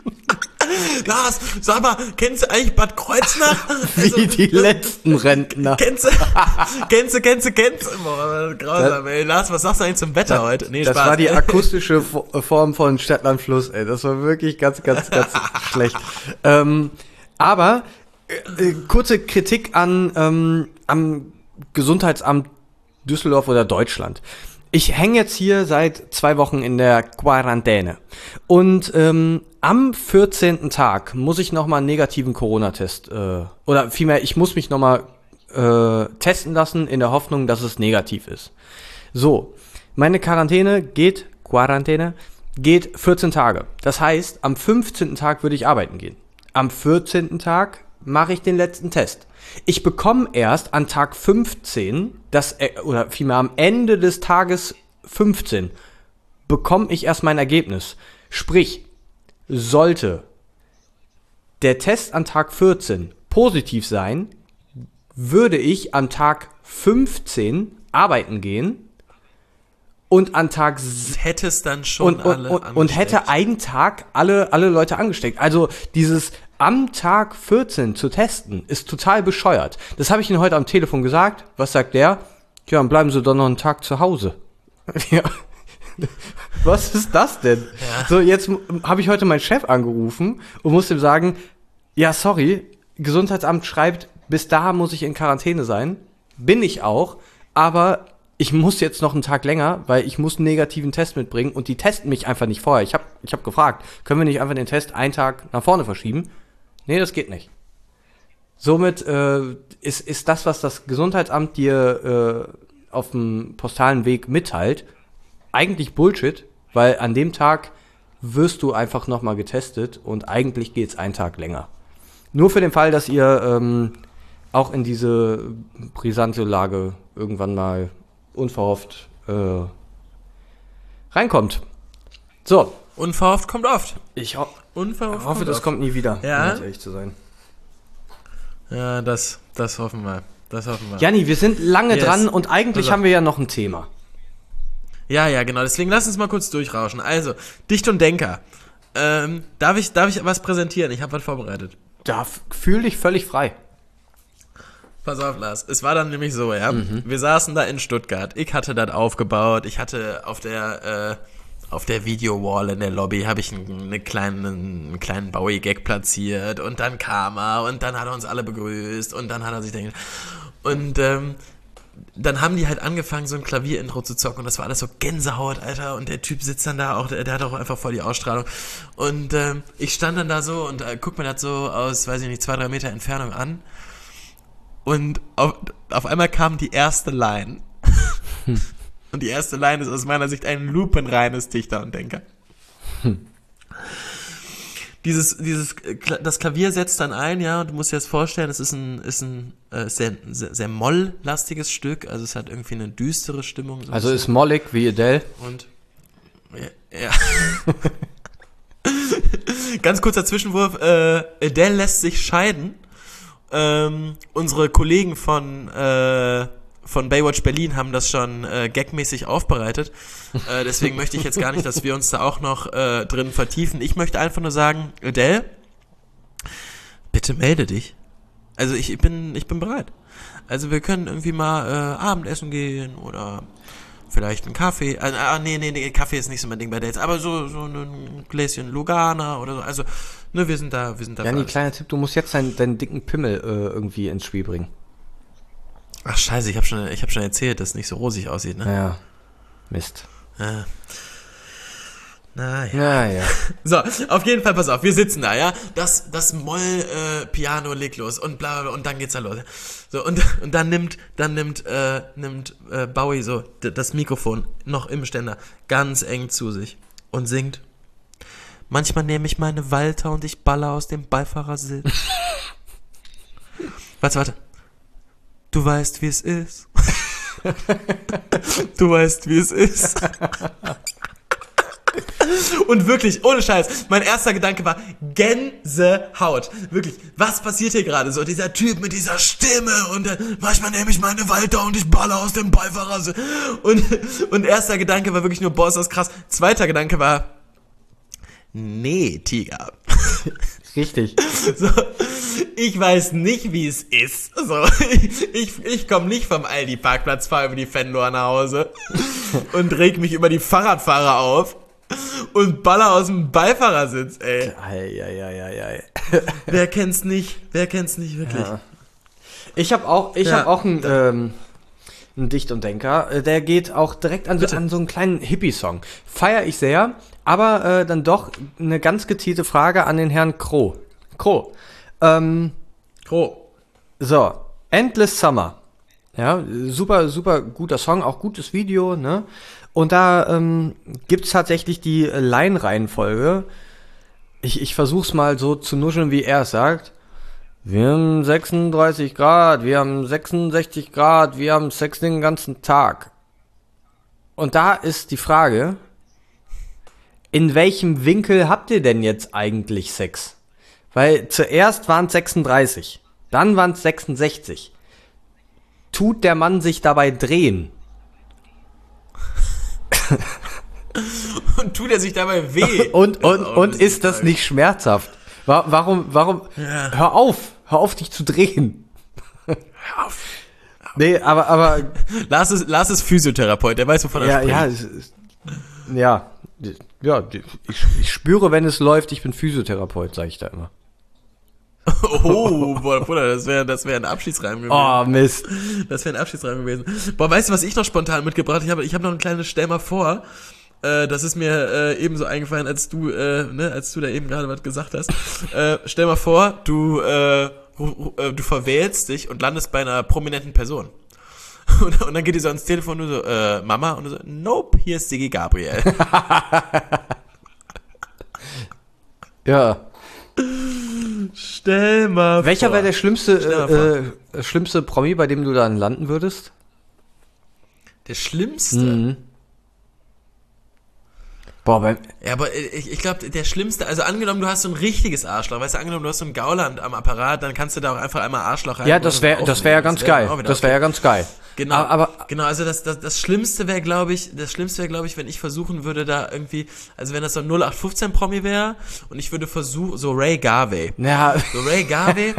Lars, sag mal, kennst du eigentlich Bad Kreuznach? Also, wie die letzten Rentner. Kennst du, kennst du, kennst du, kennst du? Boah, grausam, ey. Lars, was sagst du eigentlich zum Wetter das, heute? Nee, das Spaß. war die akustische Form von Stadtland Fluss, ey. Das war wirklich ganz, ganz, ganz schlecht. Ähm, aber, äh, kurze Kritik an, ähm, am Gesundheitsamt Düsseldorf oder Deutschland. Ich hänge jetzt hier seit zwei Wochen in der Quarantäne und ähm, am vierzehnten Tag muss ich nochmal einen negativen Corona-Test, äh, oder vielmehr, ich muss mich nochmal äh, testen lassen in der Hoffnung, dass es negativ ist. So, meine Quarantäne geht, Quarantäne, geht vierzehn Tage. Das heißt, am fünfzehnten Tag würde ich arbeiten gehen. Am vierzehnten Tag mache ich den letzten Test. Ich bekomme erst an Tag fünfzehn, das, oder vielmehr am Ende des Tages fünfzehn, bekomme ich erst mein Ergebnis. Sprich, sollte der Test an Tag vierzehn positiv sein, würde ich am Tag fünfzehn arbeiten gehen und an Tag s- Hätte es dann schon und, und, alle und, und hätte angesteckt. einen Tag alle, alle Leute angesteckt. Also dieses am Tag vierzehn zu testen, ist total bescheuert. Das habe ich Ihnen heute am Telefon gesagt. Was sagt der? Ja, dann bleiben Sie doch noch einen Tag zu Hause. Ja. Was ist das denn? Ja. So, jetzt m- habe ich heute meinen Chef angerufen und musste ihm sagen, ja, sorry, Gesundheitsamt schreibt, bis da muss ich in Quarantäne sein. Bin ich auch, aber ich muss jetzt noch einen Tag länger, weil ich muss einen negativen Test mitbringen und die testen mich einfach nicht vorher. Ich habe ich hab gefragt, können wir nicht einfach den Test einen Tag nach vorne verschieben? Nee, das geht nicht. Somit äh, ist, ist das, was das Gesundheitsamt dir äh, auf dem postalen Weg mitteilt, eigentlich Bullshit, weil an dem Tag wirst du einfach nochmal getestet und eigentlich geht's einen Tag länger. Nur für den Fall, dass ihr ähm, auch in diese brisante Lage irgendwann mal unverhofft äh, reinkommt. So, Unverhofft kommt oft. ich ho Unverhofft hoffe, das oft. kommt nie wieder, Ja? um ganz ehrlich zu sein. Ja, das, das hoffen wir. Das hoffen wir. Janni, wir sind lange Yes. dran und eigentlich Also. haben wir ja noch ein Thema. Ja, ja, genau. Deswegen lass uns mal kurz durchrauschen. Also, Dicht und Denker. Ähm, darf ich, darf ich was präsentieren? Ich habe was vorbereitet. Da fühl dich völlig frei. Pass auf, Lars. Es war dann nämlich so, ja. Wir saßen da in Stuttgart. Ich hatte das aufgebaut. Ich hatte auf der, äh, auf der Video-Wall in der Lobby habe ich einen, eine kleinen, einen kleinen Bowie-Gag platziert. Und dann kam er und dann hat er uns alle begrüßt und dann hat er sich denkt. Und, ähm, dann haben die halt angefangen, so ein Klavierintro zu zocken und das war alles so Gänsehaut, Alter, und der Typ sitzt dann da auch, der, der hat auch einfach voll die Ausstrahlung und ähm, ich stand dann da so und äh, guck mir das so aus, weiß ich nicht, zwei, drei Meter Entfernung an und auf, auf einmal kam die erste Line und die erste Line ist aus meiner Sicht ein lupenreines Dichter und Denker. Dieses, dieses, das Klavier setzt dann ein, ja, und du musst dir das vorstellen, es ist ein, ist ein äh, sehr, sehr, sehr molllastiges Stück, also es hat irgendwie eine düstere Stimmung. So ein Also bisschen. ist mollig wie Adele. Und, ja. ja. Ganz kurzer Zwischenwurf, äh, Adele lässt sich scheiden. Ähm, unsere Kollegen von, äh, von Baywatch Berlin haben das schon äh, gagmäßig aufbereitet. Äh, deswegen möchte ich jetzt gar nicht, dass wir uns da auch noch äh, drin vertiefen. Ich möchte einfach nur sagen, Adele, bitte melde dich. Also ich, ich bin ich bin bereit. Also wir können irgendwie mal äh, Abendessen gehen oder vielleicht einen Kaffee. Ah, ah, nee, nee, nee, Kaffee ist nicht so mein Ding bei Dates, aber so so ein Gläschen Lugana oder so. Also, ne, wir sind da, wir sind da. Janni, für alles. kleiner Tipp, du musst jetzt deinen, deinen dicken Pimmel äh, irgendwie ins Spiel bringen. Ach scheiße, ich habe schon ich habe schon erzählt, dass es nicht so rosig aussieht, ne? Ja, Mist. Ja. Na ja. Ja, ja. So, auf jeden Fall, pass auf, wir sitzen da, ja. Das, das Moll-Piano legt los und bla, bla, bla und dann geht's da los. So, und, und dann nimmt, dann nimmt, äh, nimmt äh, Bowie so d- das Mikrofon noch im Ständer ganz eng zu sich und singt. Manchmal nehme ich meine Walter und ich baller aus dem Beifahrersitz. Warte, warte. Du weißt, wie es ist. Du weißt, wie es ist. Und wirklich, ohne Scheiß, mein erster Gedanke war Gänsehaut. Wirklich, was passiert hier gerade? So, dieser Typ mit dieser Stimme und äh, manchmal nehme ich meine Walter und ich baller aus dem Beifahrer. Und, und erster Gedanke war wirklich nur, boah, ist das krass. Zweiter Gedanke war, nee, Tiger. Richtig. So, ich weiß nicht, wie es ist. So, ich ich, ich komme nicht vom Aldi-Parkplatz, fahre über die Fenloher nach Hause und reg mich über die Fahrradfahrer auf und baller aus dem Beifahrersitz, ey. Eieieiei. Wer kennt's nicht? Wer kennt's nicht wirklich? Ja. Ich habe auch, ich Ja. hab auch einen, ähm, einen Dicht- und Denker. Äh, Der geht auch direkt an so, Bitte. an so einen kleinen Hippie-Song. Feier ich sehr, aber äh, dann doch eine ganz gezielte Frage an den Herrn Kroh. Kroh. Ähm, Gro. so, Endless Summer. Ja, super, super guter Song, auch gutes Video, ne? Und da ähm, gibt's tatsächlich die äh, Line-Reihenfolge. Ich, ich versuch's mal so zu nuscheln, wie er es sagt. Wir haben sechsunddreißig Grad, wir haben sechsundsechzig Grad, wir haben Sex den ganzen Tag. Und da ist die Frage, in welchem Winkel habt ihr denn jetzt eigentlich Sex? Weil zuerst waren es sechsunddreißig, dann waren es sechsundsechzig. Tut der Mann sich dabei drehen? Und tut er sich dabei weh. Und, und, Das und ist ist das nicht schmerzhaft? Wa- Warum, warum, Ja. hör auf, hör auf, dich zu drehen. Hör auf. Nee, aber, aber, Lars ist, Lars ist Physiotherapeut, der weiß, wovon er ja, spricht. ja, es ist, ja, ja, ich, ich spüre, wenn es läuft, ich bin Physiotherapeut, sage ich da immer. Oh, boah, Bruder, das wäre das wär ein Abschiedsreim gewesen. Oh, Mist. Das wäre ein Abschiedsreim gewesen. Boah, weißt du, was ich noch spontan mitgebracht habe? Ich habe noch ein kleines Stell mal vor. Äh, das ist mir äh, ebenso eingefallen, als du, äh, ne, als du da eben gerade was gesagt hast. Äh, stell mal vor, du, äh, ru- ru- äh, du verwählst dich und landest bei einer prominenten Person. Und, und dann geht die so ans Telefon und du so, äh, Mama? Und du so, nope, hier ist Siggi Gabriel. Ja. Stell mal Welcher vor. wäre der schlimmste, Stell mal äh, äh, schlimmste Promi, bei dem du dann landen würdest? Der schlimmste? Mhm. Boah, beim, Ja, aber ich, ich glaube, der schlimmste, also angenommen, du hast so ein richtiges Arschloch, weißt du, angenommen, du hast so ein Gauland am Apparat, dann kannst du da auch einfach einmal Arschloch rein. ja, das wäre, das wäre ja ganz geil. Das wäre ja ganz geil. Genau, Aber, aber genau, also das, das, das Schlimmste wäre, glaube ich, das Schlimmste wäre, glaube ich, wenn ich versuchen würde, da irgendwie, also wenn das so ein null acht fünfzehn Promi wäre und ich würde versuchen, so Ray Garvey. ja, So Ray Garvey.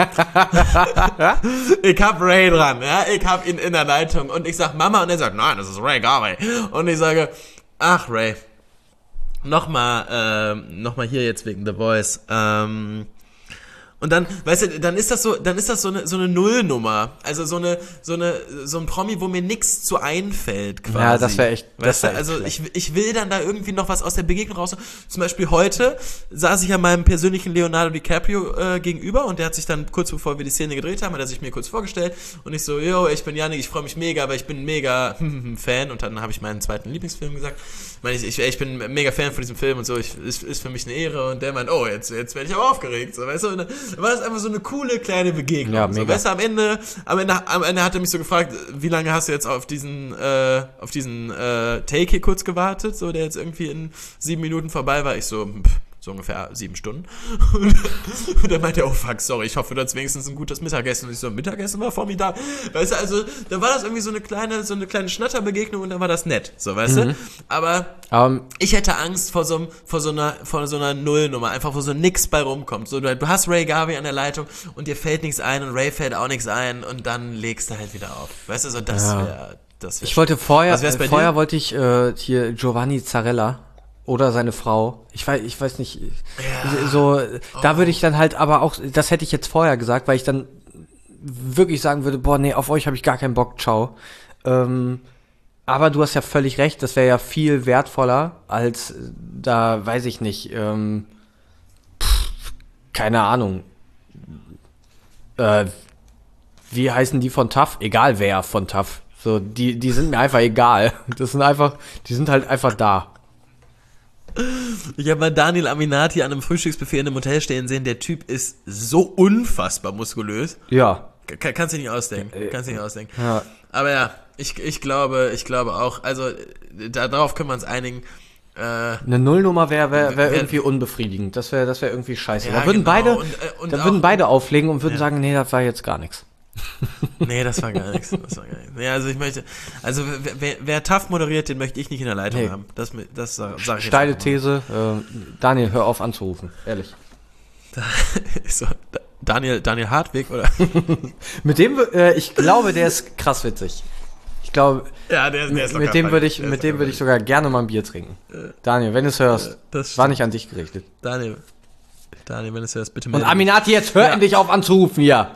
Ich hab Ray dran, ja, ich hab ihn in der Leitung und ich sag Mama und er sagt, nein, das ist Ray Garvey. Und ich sage, ach Ray, nochmal, ähm, nochmal hier jetzt wegen The Voice, ähm, und dann, weißt du, dann ist das so, dann ist das so eine, so eine Nullnummer. Also so eine, so eine, so ein Promi, wo mir nichts zu einfällt, quasi. Ja, das wäre echt- das Weißt wär du, echt also schlecht. ich, ich will dann da irgendwie noch was aus der Begegnung raus. Zum Beispiel heute saß ich an meinem persönlichen Leonardo DiCaprio äh, gegenüber und der hat sich dann kurz bevor wir die Szene gedreht haben, hat er sich mir kurz vorgestellt und ich so, yo, ich bin Yannick, ich freue mich mega, aber ich bin mega Fan und dann habe ich meinen zweiten Lieblingsfilm gesagt. Ich meine, ich, ich, ich bin mega Fan von diesem Film und so, ich, ist, ist für mich eine Ehre und der meint, oh, jetzt, jetzt werde ich aber aufgeregt, so, weißt du, und dann war das einfach so eine coole kleine Begegnung. Ja, so, mega. weißt du, am Ende, am Ende, am Ende hat er mich so gefragt, wie lange hast du jetzt auf diesen, äh, auf diesen äh, Take hier kurz gewartet, so, der jetzt irgendwie in sieben Minuten vorbei war. Ich so, pff, so ungefähr sieben Stunden. Und, und dann meinte er, oh fuck, sorry, ich hoffe, du hast wenigstens ein gutes Mittagessen. Und ich so, Mittagessen war formidabel. Weißt du, also, da war das irgendwie so eine kleine, so eine kleine Schnatterbegegnung und dann war das nett, so, weißt Mhm. du. Aber ähm, ich hätte Angst vor so, einem- vor so einer, vor so einer Nullnummer, einfach wo so nix bei rumkommt. So, du, du hast Ray Garvey an der Leitung und dir fällt nichts ein und Ray fällt auch nichts ein und dann legst du halt wieder auf. Weißt du, so, das Ja. wäre, das wär ich wollte vorher, Was wär's bei vorher dir? wollte ich äh, hier Giovanni Zarella oder seine Frau. Ich weiß, ich weiß nicht. Ja. So, da würde ich dann halt aber auch, das hätte ich jetzt vorher gesagt, weil ich dann wirklich sagen würde, boah, nee, auf euch habe ich gar keinen Bock, ciao. Ähm, aber du hast ja völlig recht, das wäre ja viel wertvoller als äh, da, weiß ich nicht, ähm, pff, keine Ahnung. Äh, wie heißen die von T A F? Egal wer von T A F. So, die, die sind mir einfach egal. Das sind einfach, die sind halt einfach da. Ich habe mal Daniel Aminati an einem Frühstücksbuffet in einem Hotel stehen sehen. Der Typ ist so unfassbar muskulös. Ja. Kann, kannst du nicht ausdenken. Äh, Kannst du nicht ausdenken. Ja. Aber ja, ich, ich glaube, ich glaube auch, also da, darauf können wir uns einigen. Äh, Eine Nullnummer wäre wär, wär Wer- irgendwie unbefriedigend. Das wäre das wär irgendwie scheiße. Ja, da würden genau. beide, Und, äh, und da auch- würden beide auflegen und würden Ja. sagen, nee, das war jetzt gar nichts. Nee, das war gar nichts. Das war gar nichts. Nee, also ich möchte, also wer, wer, wer T A F moderiert, den möchte ich nicht in der Leitung Nee. haben. Das, das sage sag ich Steile jetzt einfach These. Äh, Daniel, hör auf anzurufen. Ehrlich. mal. so, Da- Daniel, Daniel Hartwig, oder? Mit dem, äh, ich glaube, der ist krass witzig. Ich glaube, Ja, der, der ist mit dem würde ich, mit dem würde ich sogar gerne mal ein Bier trinken. Daniel, wenn du es hörst, das war nicht an dich gerichtet. Daniel, Daniel, wenn du es hörst, bitte Und melde dich. Aminati, jetzt hör Ja. endlich auf anzurufen hier.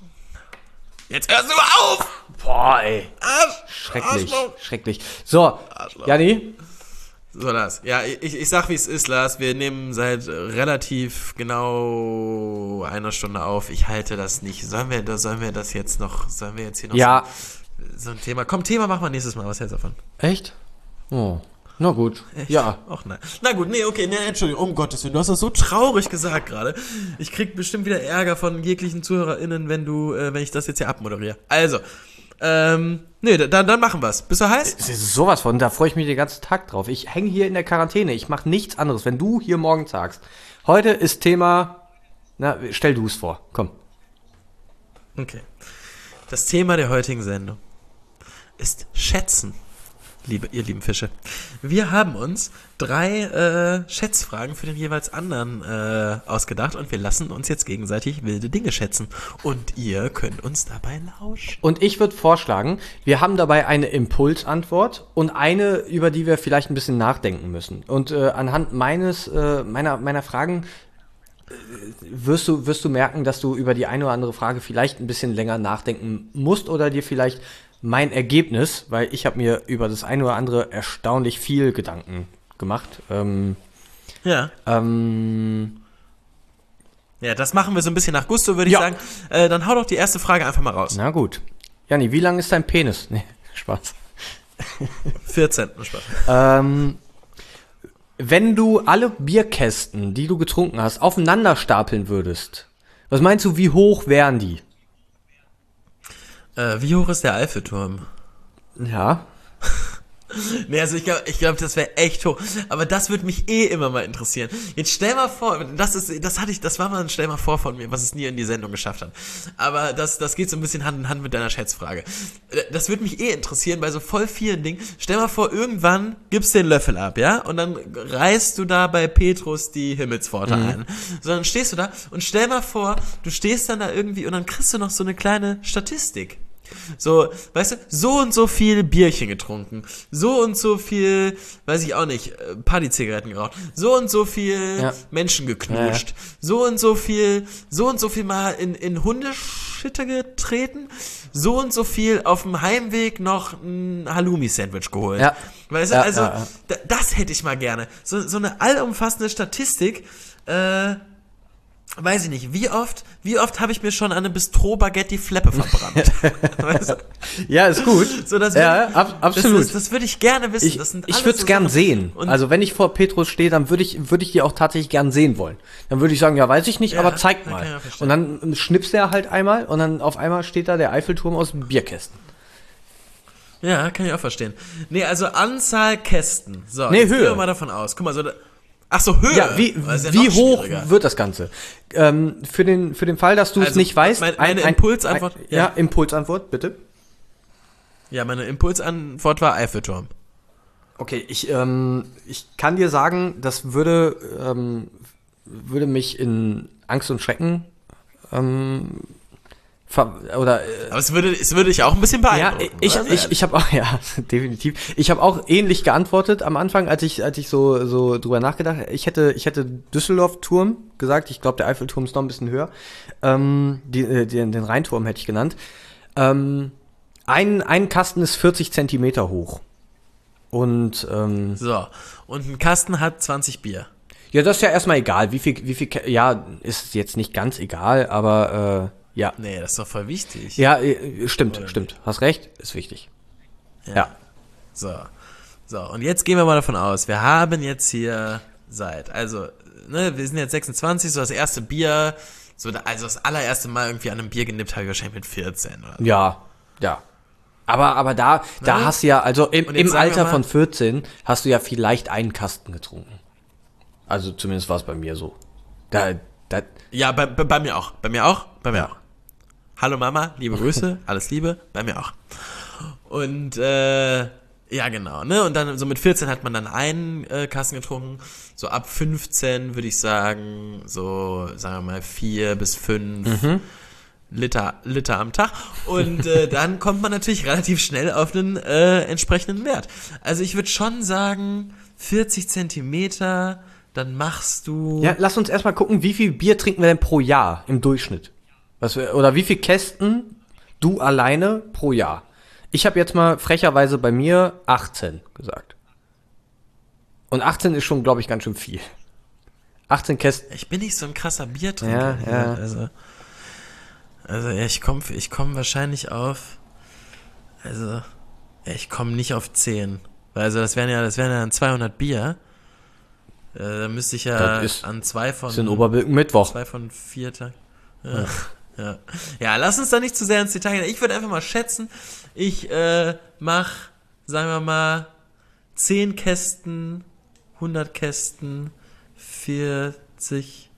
Jetzt hörst du auf! Boah, ey. Arsch, Schrecklich, Arschloch. schrecklich. So, Arschloch. Janni, So, Lars. Ja, ich, ich sag, wie es ist, Lars. Wir nehmen seit relativ genau einer Stunde auf. Ich halte das nicht. Sollen wir, da- sollen wir das jetzt noch, sollen wir jetzt hier noch ja, so, so ein Thema? Komm, Thema machen wir nächstes Mal. Was hältst du davon? echt? Oh, na gut. Echt? Ja. Ach nein. Na gut, nee, okay, nee, Entschuldigung, um Gottes Willen. Du hast das so traurig gesagt gerade. Ich krieg bestimmt wieder Ärger von jeglichen ZuhörerInnen, wenn du, äh, wenn ich das jetzt hier abmoderiere. Also, ähm, nee, dann, dann machen wir's. Bist du heiß? Es ist sowas von, da freue ich mich den ganzen Tag drauf. Ich hänge hier in der Quarantäne, ich mache nichts anderes, wenn du hier morgen sagst. Heute ist Thema, na, stell du es vor, komm. Okay. Das Thema der heutigen Sendung ist Schätzen. liebe, ihr lieben Fische. Wir haben uns drei äh, Schätzfragen für den jeweils anderen äh, ausgedacht und wir lassen uns jetzt gegenseitig wilde Dinge schätzen. Und ihr könnt uns dabei lauschen. Und ich würde vorschlagen, wir haben dabei eine Impulsantwort und eine, über die wir vielleicht ein bisschen nachdenken müssen. Und äh, anhand meines, äh, meiner, meiner Fragen äh, wirst du, wirst du merken, dass du über die eine oder andere Frage vielleicht ein bisschen länger nachdenken musst oder dir vielleicht mein Ergebnis, weil ich habe mir über das eine oder andere erstaunlich viel Gedanken gemacht. Ähm, Ja. ähm, Ja, das machen wir so ein bisschen nach Gusto, würde ich Ja. sagen. Äh, dann hau doch die erste Frage einfach mal raus. na gut. Janni, wie lang ist dein Penis? Nee, Spaß. vierzehn. Spaß. Ähm, wenn du alle Bierkästen, die du getrunken hast, aufeinander stapeln würdest, was meinst du, wie hoch wären die? Äh, wie hoch ist der Eiffelturm? Ja. Nee, also ich glaube, ich glaub, das wäre echt hoch. Aber das würde mich eh immer mal interessieren. Jetzt stell mal vor, das ist, das hatte ich, das war mal ein Stell mal vor von mir, was es nie in die Sendung geschafft hat. Aber das, das geht so ein bisschen Hand in Hand mit deiner Schätzfrage. Das würde mich eh interessieren bei so voll vielen Dingen. Stell mal vor, irgendwann gibst du den Löffel ab, ja? Und dann reißt du da bei Petrus die Himmelspforte Mhm. ein. So, dann stehst du da und stell mal vor, du stehst dann da irgendwie und dann kriegst du noch so eine kleine Statistik. So, weißt du, so und so viel Bierchen getrunken, so und so viel, weiß ich auch nicht, äh, Partyzigaretten geraucht, so und so viel Ja. Menschen geknutscht, Ja, ja. so und so viel, so und so viel mal in, in Hundeschitte getreten, so und so viel auf dem Heimweg noch ein Halloumi-Sandwich geholt. Ja. Weißt du, Ja, also, ja, ja. Da, das hätte ich mal gerne. So, so eine allumfassende Statistik, äh, weiß ich nicht, wie oft, wie oft habe ich mir schon an einem Bistro-Baguette die Fleppe verbrannt? Weißt du? Ja, ist gut. So, das ja, würd- ab, absolut. Das, das, das würde ich gerne wissen. ich das sind ich alles würde es so gern Sachen. sehen. Und Also wenn ich vor Petrus stehe, dann würde ich, würde ich die auch tatsächlich gern sehen wollen. Dann würde ich sagen, ja, weiß ich nicht, Ja, aber zeig ja, mal. kann ich auch verstehen. Und dann schnippst er halt einmal und dann auf einmal steht da der Eiffelturm aus Bierkästen. ja, kann ich auch verstehen. Nee, also Anzahl Kästen. So, Nee, jetzt Höhe. gehen wir mal davon aus. Guck mal, so da, ach so, Höhe. Ja, wie, Das ist ja wie noch hoch schwieriger. wird das Ganze? Ähm, für den, für den Fall, dass du es Also, nicht weißt. mein- meine Impulsantwort- Ein, ja. ja, Impulsantwort, bitte. Ja, meine Impulsantwort war Eiffelturm. Okay, ich, ähm, ich kann dir sagen, das würde, ähm, würde mich in Angst und Schrecken ähm, ver oder äh, Aber es würde, es würde dich auch ein bisschen ja, beeindrucken. ich, oder? ich, ich habe auch, ja, definitiv. Ich habe auch ähnlich geantwortet am Anfang, als ich, als ich so, so drüber nachgedacht habe. Ich hätte, ich hätte Düsseldorf-Turm gesagt. Ich glaube, der Eiffelturm ist noch ein bisschen höher. Ähm, die, äh, den, den Rheinturm hätte ich genannt. Ähm, ein, ein Kasten ist vierzig Zentimeter hoch. Und, ähm, So, und ein Kasten hat zwanzig Bier. ja, das ist ja erstmal egal. Wie viel, wie viel, Ke- ja, ist jetzt nicht ganz egal, aber, äh, ja. Nee, das ist doch voll wichtig. Ja, äh, stimmt, Oder stimmt. Hast recht, ist wichtig. Ja. So. So, und jetzt gehen wir mal davon aus, wir haben jetzt hier seit, also, ne, wir sind jetzt sechsundzwanzig, so das erste Bier, so, da- also das allererste Mal irgendwie an einem Bier genippt habe ich wahrscheinlich mit vierzehn oder so. Ja, ja. Aber, aber da, da Ne? hast du ja, also im, Und jetzt im sagen wir Alter mal- von vierzehn hast du ja vielleicht einen Kasten getrunken. Also zumindest war es bei mir so. Da, da, Ja, bei, bei, bei mir auch, bei mir auch, bei mir auch. Hallo Mama, liebe Grüße, alles Liebe, bei mir auch. Und, äh, ja genau, ne, und dann so mit vierzehn hat man dann einen äh, Kasten getrunken, so ab fünfzehn würde ich sagen, so, sagen wir mal, vier bis fünf Liter, Liter am Tag. Und äh, dann kommt man natürlich relativ schnell auf einen äh, entsprechenden Wert. Also ich würde schon sagen, vierzig Zentimeter, dann machst du... ja, lass uns erstmal gucken, wie viel Bier trinken wir denn pro Jahr im Durchschnitt? Was wir, oder wie viel Kästen du alleine pro Jahr? Ich habe jetzt mal frecherweise bei mir achtzehn gesagt. Und achtzehn ist schon, glaube ich, ganz schön viel. achtzehn Kästen. Ich bin nicht so ein krasser Biertrinker. Ja, ja. Also, also ja, ich komme ich komm wahrscheinlich auf, also, ja, ich komme nicht auf zehn. Weil also das wären ja, das wären ja dann zweihundert Bier. Äh, da müsste ich ja Das ist- an zwei von, Das ist in Oberbirken Mittwoch. zwei von vier Tagen. Ja. Ja. Ja, lass uns da nicht zu sehr ins Detail gehen. Ich würde einfach mal schätzen, ich äh, mach, sagen wir mal, zehn Kästen, hundert Kästen, vierzig,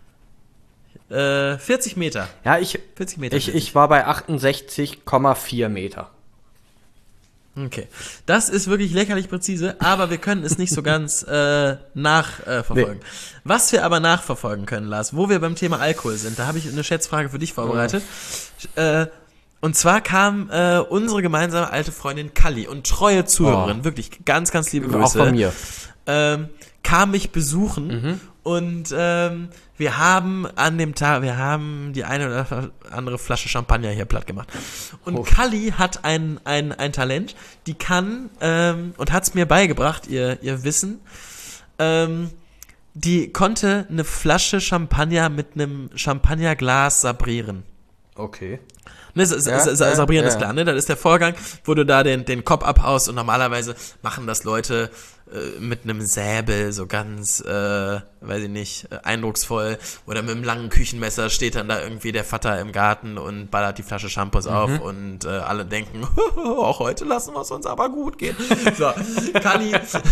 äh, vierzig Meter. Ja, ich, vierzig Meter. ich, ich war bei achtundsechzig Komma vier Meter. Okay, das ist wirklich lächerlich präzise, aber wir können es nicht so ganz äh, nachverfolgen. Nee. Was wir aber nachverfolgen können, Lars, wo wir beim Thema Alkohol sind, da habe ich eine Schätzfrage für dich vorbereitet. Oh. Äh, und zwar kam äh, unsere gemeinsame alte Freundin Kalli und treue Zuhörerin, oh. wirklich ganz, ganz liebe Grüße. Auch von mir. Ähm, kam mich besuchen mhm. und ähm, wir haben an dem Tag, wir haben die eine oder andere Flasche Champagner hier platt gemacht. Und oh. Kalli hat ein, ein, ein Talent, die kann, ähm, und hat's mir beigebracht, ihr, ihr Wissen, ähm, die konnte eine Flasche Champagner mit einem Champagnerglas sabrieren. Okay. Ne, ja, sabrieren ja, ist klar, ne? Das ist der Vorgang, wo du da den, den Kopf abhaust und normalerweise machen das Leute äh, mit einem Säbel so ganz, äh, weiß ich nicht, äh, eindrucksvoll oder mit einem langen Küchenmesser steht dann da irgendwie der Vater im Garten und ballert die Flasche Shampoos mhm. auf und äh, alle denken, auch heute lassen wir es uns aber gut gehen. So, Kalli,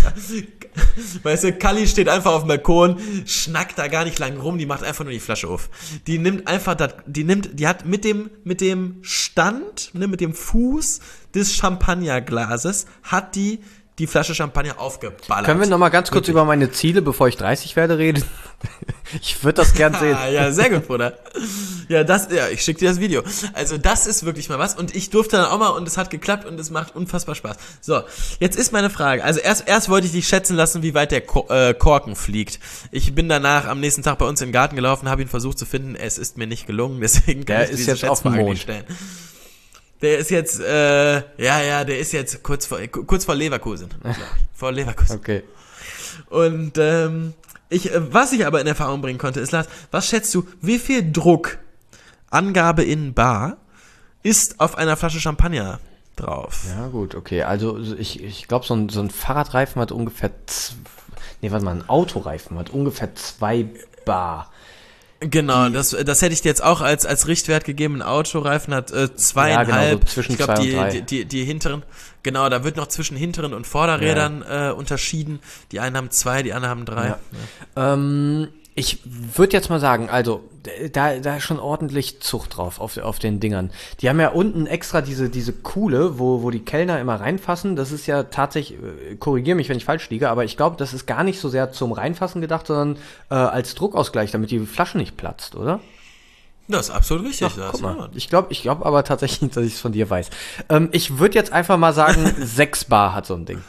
weißt du, Kalli steht einfach auf dem Balkon, schnackt da gar nicht lang rum, die macht einfach nur die Flasche auf. Die nimmt einfach, das, die nimmt, die hat mit dem, mit dem Stand, ne, mit dem Fuß des Champagnerglases, hat die die Flasche Champagner aufgeballert. Können wir noch mal ganz kurz Wirklich? über meine Ziele, bevor ich dreißig werde, reden? Ich würde das gern sehen. Ja, sehr gut, Bruder. Ja, das, ja, ich schicke dir das Video. Also das ist wirklich mal was und ich durfte dann auch mal und es hat geklappt und es macht unfassbar Spaß. So, jetzt ist meine Frage. Also erst erst wollte ich dich schätzen lassen, wie weit der Ko- äh, Korken fliegt. Ich bin danach am nächsten Tag bei uns in den Garten gelaufen, habe ihn versucht zu finden. Es ist mir nicht gelungen, deswegen kann der ich ist diese jetzt auf dem Schätzfrage Mond. nicht stellen. Der ist jetzt, äh, ja, ja, der ist jetzt kurz vor, kurz vor Leverkusen, glaube ich. Vor Leverkusen. Okay. Und ähm, ich, was ich aber in Erfahrung bringen konnte, ist, Lars, was schätzt du, wie viel Druck, Angabe in Bar, ist auf einer Flasche Champagner drauf? Ja, gut, okay. Also ich, ich glaube, so ein, so ein Fahrradreifen hat ungefähr, z- nee, warte mal, ein Autoreifen hat ungefähr zwei Bar. Genau, das, das hätte ich dir jetzt auch als, als Richtwert gegeben. Ein Autoreifen hat äh, zweieinhalb. Ja, genau, so zwischen ich glaube, die, die, die, die hinteren, genau, da wird noch zwischen hinteren und Vorderrädern ja. äh, unterschieden. Die einen haben zwei, die anderen haben drei. Ja. Ja. Ähm, ich würde jetzt mal sagen, also da, da ist schon ordentlich Zucht drauf auf, auf den Dingern. Die haben ja unten extra diese, diese Kuhle, wo, wo die Kellner immer reinfassen. Das ist ja tatsächlich, korrigiere mich, wenn ich falsch liege, aber ich glaube, das ist gar nicht so sehr zum Reinfassen gedacht, sondern äh, als Druckausgleich, damit die Flasche nicht platzt, oder? Das ist absolut richtig. Ach, guck mal. Ich glaube ich glaub aber tatsächlich, dass ich es von dir weiß. Ähm, ich würde jetzt einfach mal sagen, sechs Bar hat so ein Ding.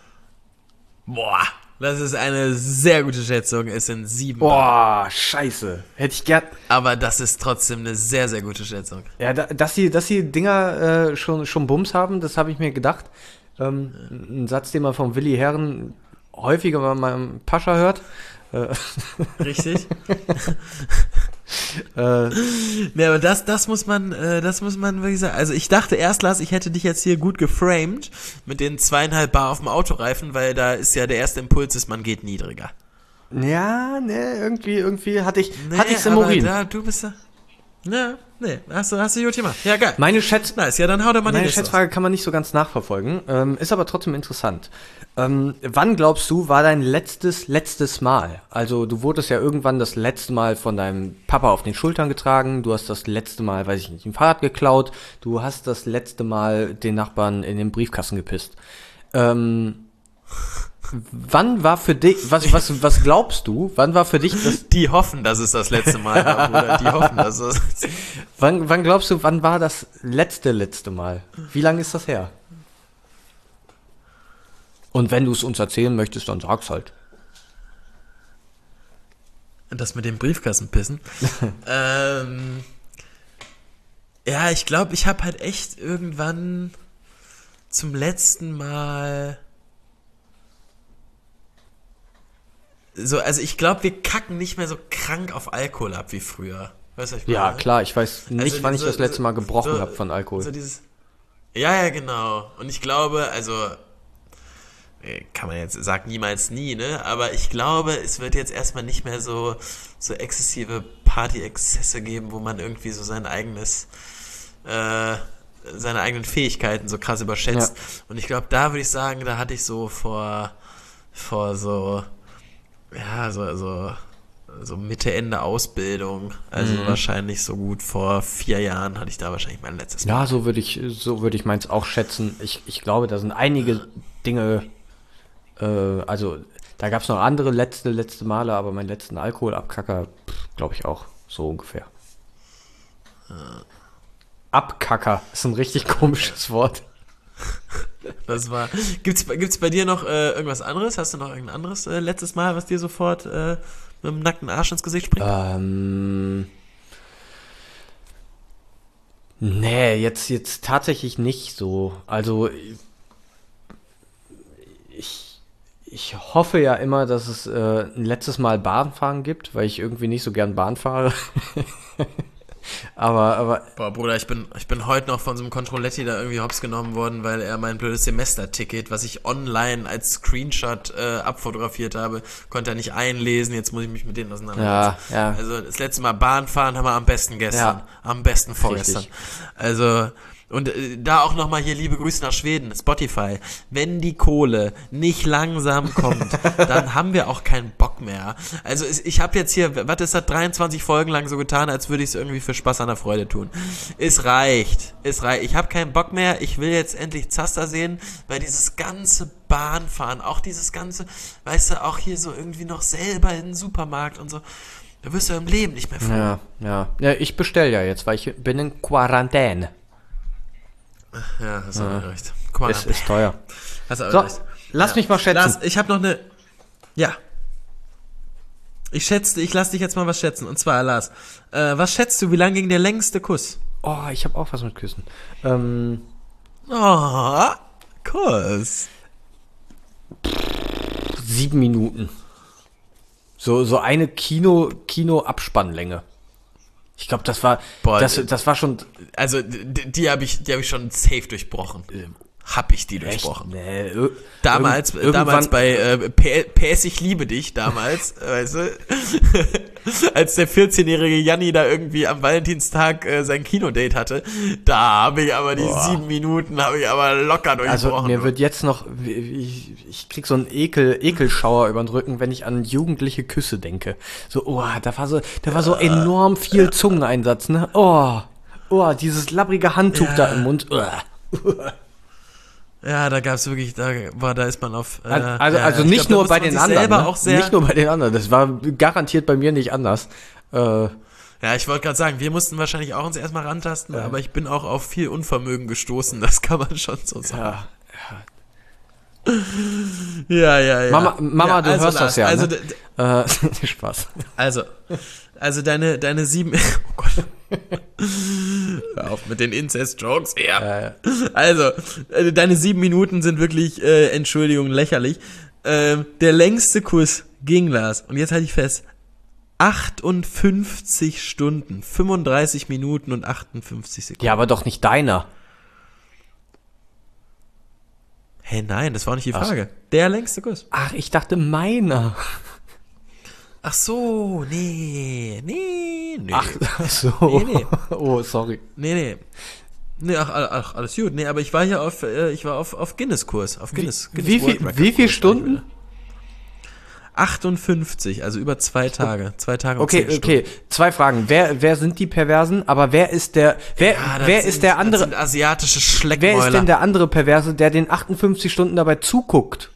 Boah. Das ist eine sehr gute Schätzung. Es sind sieben Boah, Bar. scheiße. Hätte ich gern. Aber das ist trotzdem eine sehr, sehr gute Schätzung. Ja, da, dass die, dass die Dinger äh, schon, schon Bums haben, das habe ich mir gedacht. Ähm, ein Satz, den man von Willi Herren häufiger mal beim Pascha hört. Äh. Richtig. äh, ne, aber das, das muss man, äh, das muss man wirklich sagen. Also ich dachte erst, Lars, ich hätte dich jetzt hier gut geframed mit den zweieinhalb Bar auf dem Autoreifen, weil da ist ja der erste Impuls, ist, man geht niedriger. Ja, ne, irgendwie, irgendwie hatte ich, nee, hatte ich's im Urin. Da, du bist da. Ja, nee, hast du, hast du gut gemacht. Ja, geil. Meine Schätz, nice, ja, dann hau doch mal Meine Schätzfrage aus. Kann man nicht so ganz nachverfolgen, ähm, ist aber trotzdem interessant. Ähm, wann glaubst du, war dein letztes, letztes Mal? Also du wurdest ja irgendwann das letzte Mal von deinem Papa auf den Schultern getragen, du hast das letzte Mal, weiß ich nicht, ein Fahrrad geklaut, du hast das letzte Mal den Nachbarn in den Briefkasten gepisst. Ähm, wann war für dich, was, was, was glaubst du, wann war für dich das... Die hoffen, dass es das letzte Mal war, Bruder, die hoffen, dass es... wann, wann glaubst du, wann war das letzte, letzte Mal? Wie lange ist das her? Und wenn du es uns erzählen möchtest, dann sag's halt. Das mit dem Briefkasten pissen. ähm, ja, ich glaube, ich habe halt echt irgendwann zum letzten Mal so, also ich glaube, wir kacken nicht mehr so krank auf Alkohol ab wie früher. Weißt du, was ich meine? Ja, klar, ich weiß nicht, also, wann so, ich das letzte Mal gebrochen so, habe von Alkohol. So dieses, ja, ja, genau. Und ich glaube, also kann man jetzt, sagt niemals nie, ne? Aber ich glaube, es wird jetzt erstmal nicht mehr so, so exzessive Party-Exzesse geben, wo man irgendwie so sein eigenes, äh, seine eigenen Fähigkeiten so krass überschätzt. Ja. Und ich glaube, da würde ich sagen, da hatte ich so vor, vor so, ja, so, so, so Mitte, Ende Ausbildung. Also Mhm. wahrscheinlich so gut vor vier Jahren hatte ich da wahrscheinlich mein letztes Mal. Ja, so würde ich, so würde ich meins auch schätzen. Ich, ich glaube, da sind einige Dinge, äh, also da gab es noch andere letzte, letzte Male, aber meinen letzten Alkoholabkacker, glaube ich auch, so ungefähr. Abkacker ist ein richtig komisches Wort. Das war. Gibt's, gibt's bei dir noch äh, irgendwas anderes? Hast du noch irgendein anderes äh, letztes Mal, was dir sofort äh, mit dem nackten Arsch ins Gesicht springt? Ähm, nee, jetzt, jetzt tatsächlich nicht so. Also ich, ich hoffe ja immer, dass es äh, ein letztes Mal Bahnfahren gibt, weil ich irgendwie nicht so gern Bahn fahre. aber, aber Boah, Bruder, ich bin, ich bin heute noch von so einem Controletti da irgendwie hops genommen worden, weil er mein blödes Semesterticket, was ich online als Screenshot äh, abfotografiert habe, konnte er nicht einlesen. Jetzt muss ich mich mit denen auseinandersetzen. Ja, ja. Also das letzte Mal Bahnfahren haben wir am besten gestern. Ja. Am besten vorgestern. Richtig. Also, und äh, da auch nochmal hier liebe Grüße nach Schweden, Spotify. Wenn die Kohle nicht langsam kommt, dann haben wir auch keinen Bock mehr. Also es- ich habe jetzt hier, was ist das, dreiundzwanzig Folgen lang so getan, als würde ich es irgendwie für Spaß an der Freude tun. Es reicht, es reicht. Ich habe keinen Bock mehr, ich will jetzt endlich Zaster sehen, weil dieses ganze Bahnfahren, auch dieses ganze, weißt du, auch hier so irgendwie noch selber in den Supermarkt und so, da wirst du im Leben nicht mehr froh. ja, ja. Ja, ich bestelle ja jetzt, weil ich bin in Quarantäne. Ja, hast du Ja. auch recht. Es ist teuer. Hast du auch So, recht. lass mich mal schätzen. Lars, ich habe noch eine. Ja. Ich schätze, ich lass dich jetzt mal was schätzen. Und zwar, Lars, äh, was schätzt du, wie lang ging der längste Kuss? Oh, ich habe auch was mit Küssen. Ähm, Oh, Kuss. sieben Minuten. So, so eine Kino, Kino-Abspannlänge. Ich glaube, das war, Boah, das, d- das war schon Also, die, die habe ich, die hab ich schon safe durchbrochen. Hab ich die durchbrochen. Nee, ir- Damals, irgend- damals irgendwann- bei äh, P- P S Ich liebe dich, damals, weißt du, als der vierzehnjährige Janni da irgendwie am Valentinstag äh, sein Kinodate hatte, da habe ich aber die Boah. sieben Minuten, habe ich aber locker durchbrochen. Also mir wird jetzt noch, ich, ich krieg so einen Ekel, Ekelschauer über den Rücken, wenn ich an jugendliche Küsse denke. So, oh, da war so, da war so enorm viel Zungeneinsatz, ne? Oh, oh, dieses labbrige Handtuch Ja. da im Mund. Oh. Ja, da gab's wirklich, da war, da ist man auf. Äh, Also, ja, also ich nicht glaub, da nur muss bei man den sich anderen, selber ne? auch sehr, Nicht nur bei den anderen. Das war garantiert bei mir nicht anders. Äh, Ja, ich wollte gerade sagen, wir mussten wahrscheinlich auch uns erstmal rantasten, Ja. aber ich bin auch auf viel Unvermögen gestoßen, das kann man schon so sagen. ja. Ja, ja, ja. Mama, Mama, ja, du also, hörst Lars, das ja. Also, ne? d- äh, Spaß. also, also deine, deine sieben, oh Gott. Hör auf mit den Incest-Jokes, ja. Ja, ja. Also, äh, deine sieben Minuten sind wirklich, äh, Entschuldigung, lächerlich. Ähm, der längste Kuss ging, Lars, und jetzt halte ich fest, achtundfünfzig Stunden, fünfunddreißig Minuten und achtundfünfzig Sekunden. Ja, aber doch nicht deiner. Hä, nein, das war nicht die Ach so. Frage. Der längste Kuss. Ach, ich dachte meiner. Ach so, nee, nee, nee. Ach, ach so. Nee, nee. Oh, sorry. Nee, nee. Nee, ach, ach, alles gut. Nee, aber ich war hier auf, äh, ich war auf, auf Guinness-Kurs. Auf Guinness, Guinness Wie World viel, Record wie viel Kurs. Stunden? achtundfünfzig, also über zwei Tage. Zwei Tage und Okay, zehn okay. Zwei Fragen. Wer, wer sind die Perversen? Aber wer ist der, wer, Stunden. Ja, das wer sind, ist der andere, Das sind asiatische wer Schleckmäuler. ist denn der andere Perverse, der den achtundfünfzig Stunden dabei zuguckt?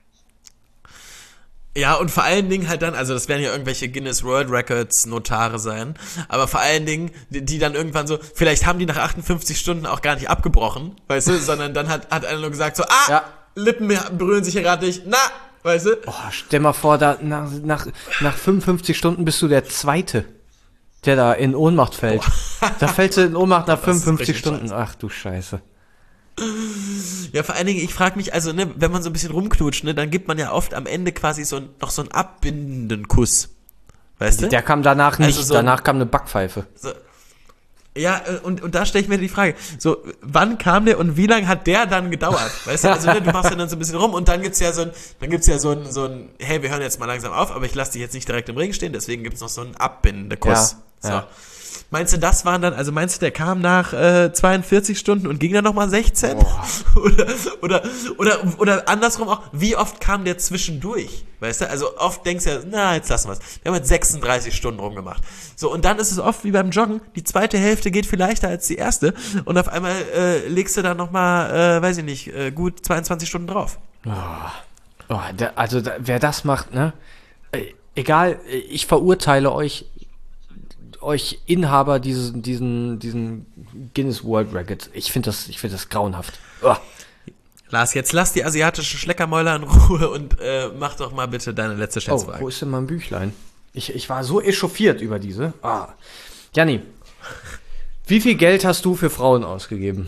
Ja, und vor allen Dingen halt dann, also das werden ja irgendwelche Guinness World Records Notare sein, aber vor allen Dingen, die, die dann irgendwann so, vielleicht haben die nach achtundfünfzig Stunden auch gar nicht abgebrochen, weißt du, sondern dann hat, hat einer nur gesagt so, ah, Ja. Lippen berühren sich hier gerade nicht, na, weißt du? Oh, stell mal vor, da, nach, nach, nach fünfundfünfzig Stunden bist du der Zweite, der da in Ohnmacht fällt. Da fällst du in Ohnmacht nach ist fünfundfünfzig richtig Stunden. Ach du Scheiße. Ja, vor allen Dingen, ich frage mich, also, ne, wenn man so ein bisschen rumknutscht, ne, dann gibt man ja oft am Ende quasi so ein, noch so einen abbindenden Kuss. Weißt du? Der kam danach nicht, Also so- danach kam eine Backpfeife. So. Ja, äh, und, und da stelle ich mir die Frage, so, wann kam der und wie lange hat der dann gedauert? Weißt du, also, ne, du machst ja dann so ein bisschen rum und dann gibt's ja so ein, dann gibt's ja so ein, so ein, hey, wir hören jetzt mal langsam auf, aber ich lasse dich jetzt nicht direkt im Ring stehen, deswegen gibt's noch so einen abbindenden Kuss. Ja, So. Ja. Meinst du, das waren dann, also meinst du, der kam nach äh, zweiundvierzig Stunden und ging dann nochmal sechzehn? oder, oder, oder, oder andersrum auch, wie oft kam der zwischendurch? Weißt du, also oft denkst du ja, na, jetzt lassen wir es. Wir haben jetzt sechsunddreißig Stunden rumgemacht. So, und dann ist es oft wie beim Joggen, die zweite Hälfte geht viel leichter als die erste und auf einmal äh, legst du dann nochmal, äh, weiß ich nicht, äh, gut zweiundzwanzig Stunden drauf. Oh, der, also da, wer das macht, ne? Äh, egal, ich verurteile euch, euch Inhaber dieses, diesen, diesen Guinness World Records. Ich finde das, ich finde das grauenhaft. Oh. Lars, jetzt lass die asiatischen Schleckermäuler in Ruhe und äh, mach doch mal bitte deine letzte Oh, Schätzfrage. wo ist denn mein Büchlein? Ich, ich war so echauffiert über diese. Ah. Janni, wie viel Geld hast du für Frauen ausgegeben?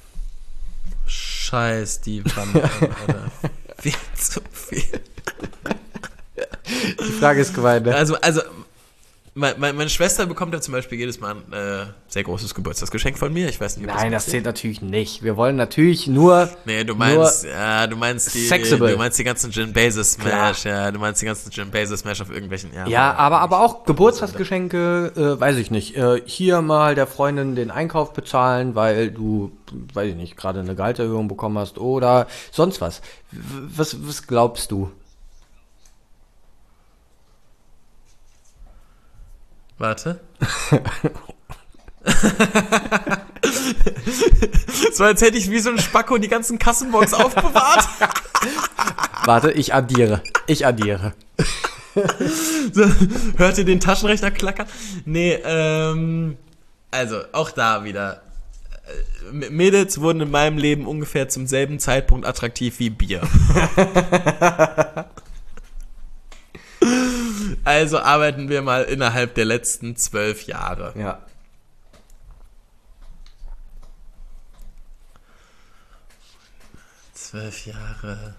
Scheiß die Bande, Alter. Viel zu viel. Die Frage ist gemeint, ne? Also, also, meine, meine Schwester bekommt ja zum Beispiel jedes Mal ein äh, sehr großes Geburtstagsgeschenk von mir. Ich weiß nicht, ob Nein, das passiert. zählt natürlich nicht. Wir wollen natürlich nur. Nee, du meinst, ja, du meinst die, Sexable. du meinst die ganzen Jim Bezos Smash, ja, du meinst die ganzen Jim Bezos Smash auf irgendwelchen, ja. Ja, aber, aber auch Geburtstagsgeschenke, äh, weiß ich nicht. Äh, hier mal der Freundin den Einkauf bezahlen, weil du, weiß ich nicht, gerade eine Gehaltserhöhung bekommen hast oder sonst was. W- Was, was glaubst du? Warte. So als hätte ich wie so ein Spacko die ganzen Kassenbox aufbewahrt. Warte, ich addiere. Ich addiere. So, hört ihr den Taschenrechner klackern? Nee, ähm, also auch da wieder. Äh, Mädels wurden in meinem Leben ungefähr zum selben Zeitpunkt attraktiv wie Bier. Also arbeiten wir mal innerhalb der letzten zwölf Jahre. Ja. Zwölf Jahre.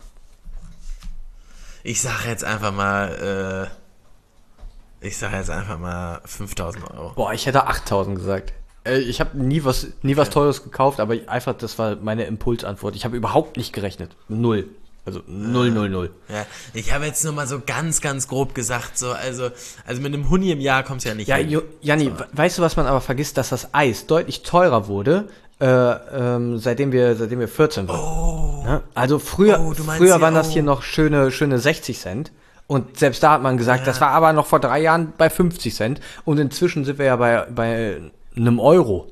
Ich sage jetzt einfach mal, äh, ich sage jetzt einfach mal fünftausend Euro. Boah, ich hätte achttausend gesagt. Äh, Ich habe nie was, nie was Teures gekauft, aber einfach, das war meine Impulsantwort. Ich habe überhaupt nicht gerechnet. Null. Also null, null, null. Ja, ich habe jetzt nur mal so ganz, ganz grob gesagt, so, also, also mit einem Huni im Jahr kommst du ja nicht Ja, hin. Jo- Janni, we- weißt du, was man aber vergisst, dass das Eis deutlich teurer wurde, äh, ähm, seitdem wir, seitdem wir vierzehn waren. Oh. Ne? Also früher, Oh, du meinst früher hier, waren das oh. hier noch schöne, schöne sechzig Cent. Und selbst da hat man gesagt, Ja. das war aber noch vor drei Jahren bei fünfzig Cent. Und inzwischen sind wir ja bei, bei einem Euro.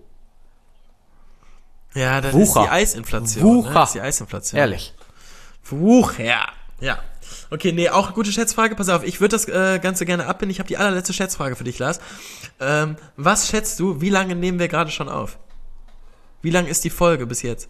Ja, das Wucher. ist die Eisinflation. Wucher. Ne? Das ist die Eisinflation. Ehrlich. Wucher. Ja. Okay, nee, auch gute Schätzfrage. Pass auf, ich würde das äh, Ganze gerne abbinden. Ich habe die allerletzte Schätzfrage für dich, Lars. Ähm, was schätzt du, wie lange nehmen wir gerade schon auf? Wie lang ist die Folge bis jetzt?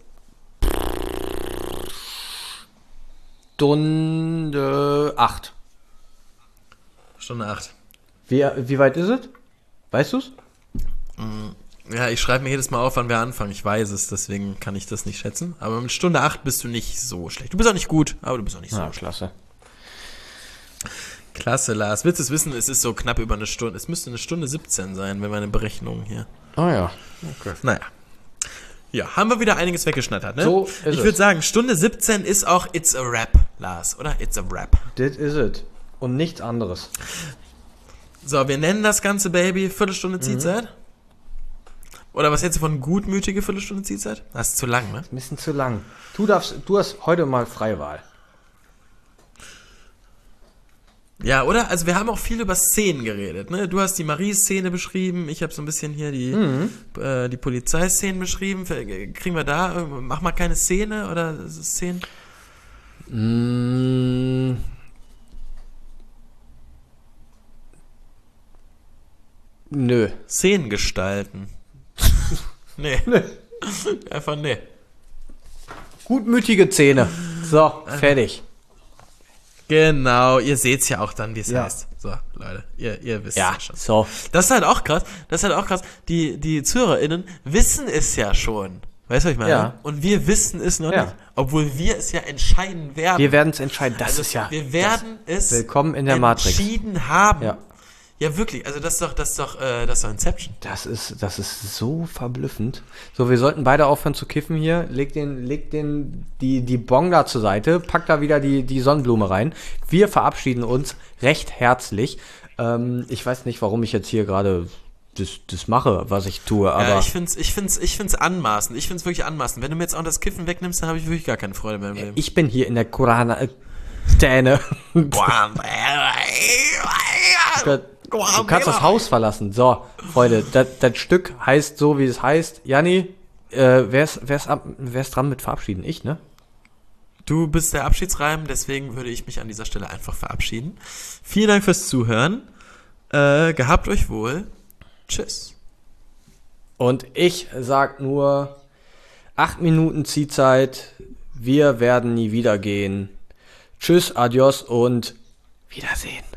Stunde acht. Stunde acht. Wie, wie weit ist es? Weißt du's? Ja, ich schreibe mir jedes Mal auf, wann wir anfangen. Ich weiß es, deswegen kann ich das nicht schätzen. Aber mit Stunde acht bist du nicht so schlecht. Du bist auch nicht gut, aber du bist auch nicht so Ja, schlecht. klasse. Klasse, Lars. Willst du es wissen? Es ist so knapp über eine Stunde. Es müsste eine Stunde siebzehn sein, wenn meine Berechnungen hier. Ah ja. Okay. Naja. Ja, haben wir wieder einiges weggeschnattert, ne? So ist ich es. würde sagen, Stunde siebzehn ist auch It's a Rap, Lars, oder? It's a Rap. This is it. Und nichts anderes. So, wir nennen das ganze Baby Viertelstunde Zielzeit. Oder was hältst du von gutmütige Viertelstunde Zielzeit? Das ist zu lang, ne? Ein bisschen zu lang. Du darfst, du hast heute mal Freiwahl. Ja, oder? Also wir haben auch viel über Szenen geredet, ne? Du hast die Marie-Szene beschrieben, ich habe so ein bisschen hier die, äh, die Polizeiszenen beschrieben. Kriegen wir da, mach mal keine Szene oder Szenen? Mm. Nö. Szenen gestalten. Nee. Einfach nee. Gutmütige Zähne. So, fertig. Genau, ihr seht's ja auch dann, wie es Ja. heißt. So, Leute, ihr, ihr wisst Ja, ja schon. so. Das ist halt auch krass, das ist halt auch krass. Die, die ZuhörerInnen wissen es ja schon. Weißt du, was ich meine? Ja. Und wir wissen es noch Ja. nicht. Obwohl wir es ja entscheiden werden. Wir werden es entscheiden. Das also, ist ja. wir werden es Willkommen in der Matrix. entschieden haben. Ja. Ja, wirklich. Also das ist doch, das ist doch, äh, das ist doch Inception. Das ist, das ist so verblüffend. So, wir sollten beide aufhören zu kiffen hier. Leg den, leg den, die, die Bong da zur Seite, pack da wieder die, die Sonnenblume rein. Wir verabschieden uns recht herzlich. Ähm, ich weiß nicht, warum ich jetzt hier gerade das, das mache, was ich tue, aber... Ja, ich find's, ich find's, ich find's anmaßend. Ich find's wirklich anmaßend. Wenn du mir jetzt auch das Kiffen wegnimmst, dann habe ich wirklich gar keine Freude mehr im Leben. Ich bin hier in der Quarantäne. Boah, Du kannst das Haus verlassen. So, Freunde, das, das Stück heißt so, wie es heißt. Janni, äh, wer ist, wer ist, ab, wer ist dran mit verabschieden? Ich, ne? Du bist der Abschiedsreim, deswegen würde ich mich an dieser Stelle einfach verabschieden. Vielen Dank fürs Zuhören. Äh, gehabt euch wohl. Tschüss. Und ich sag nur, acht Minuten Ziehzeit. Wir werden nie wieder gehen. Tschüss, adios und Wiedersehen.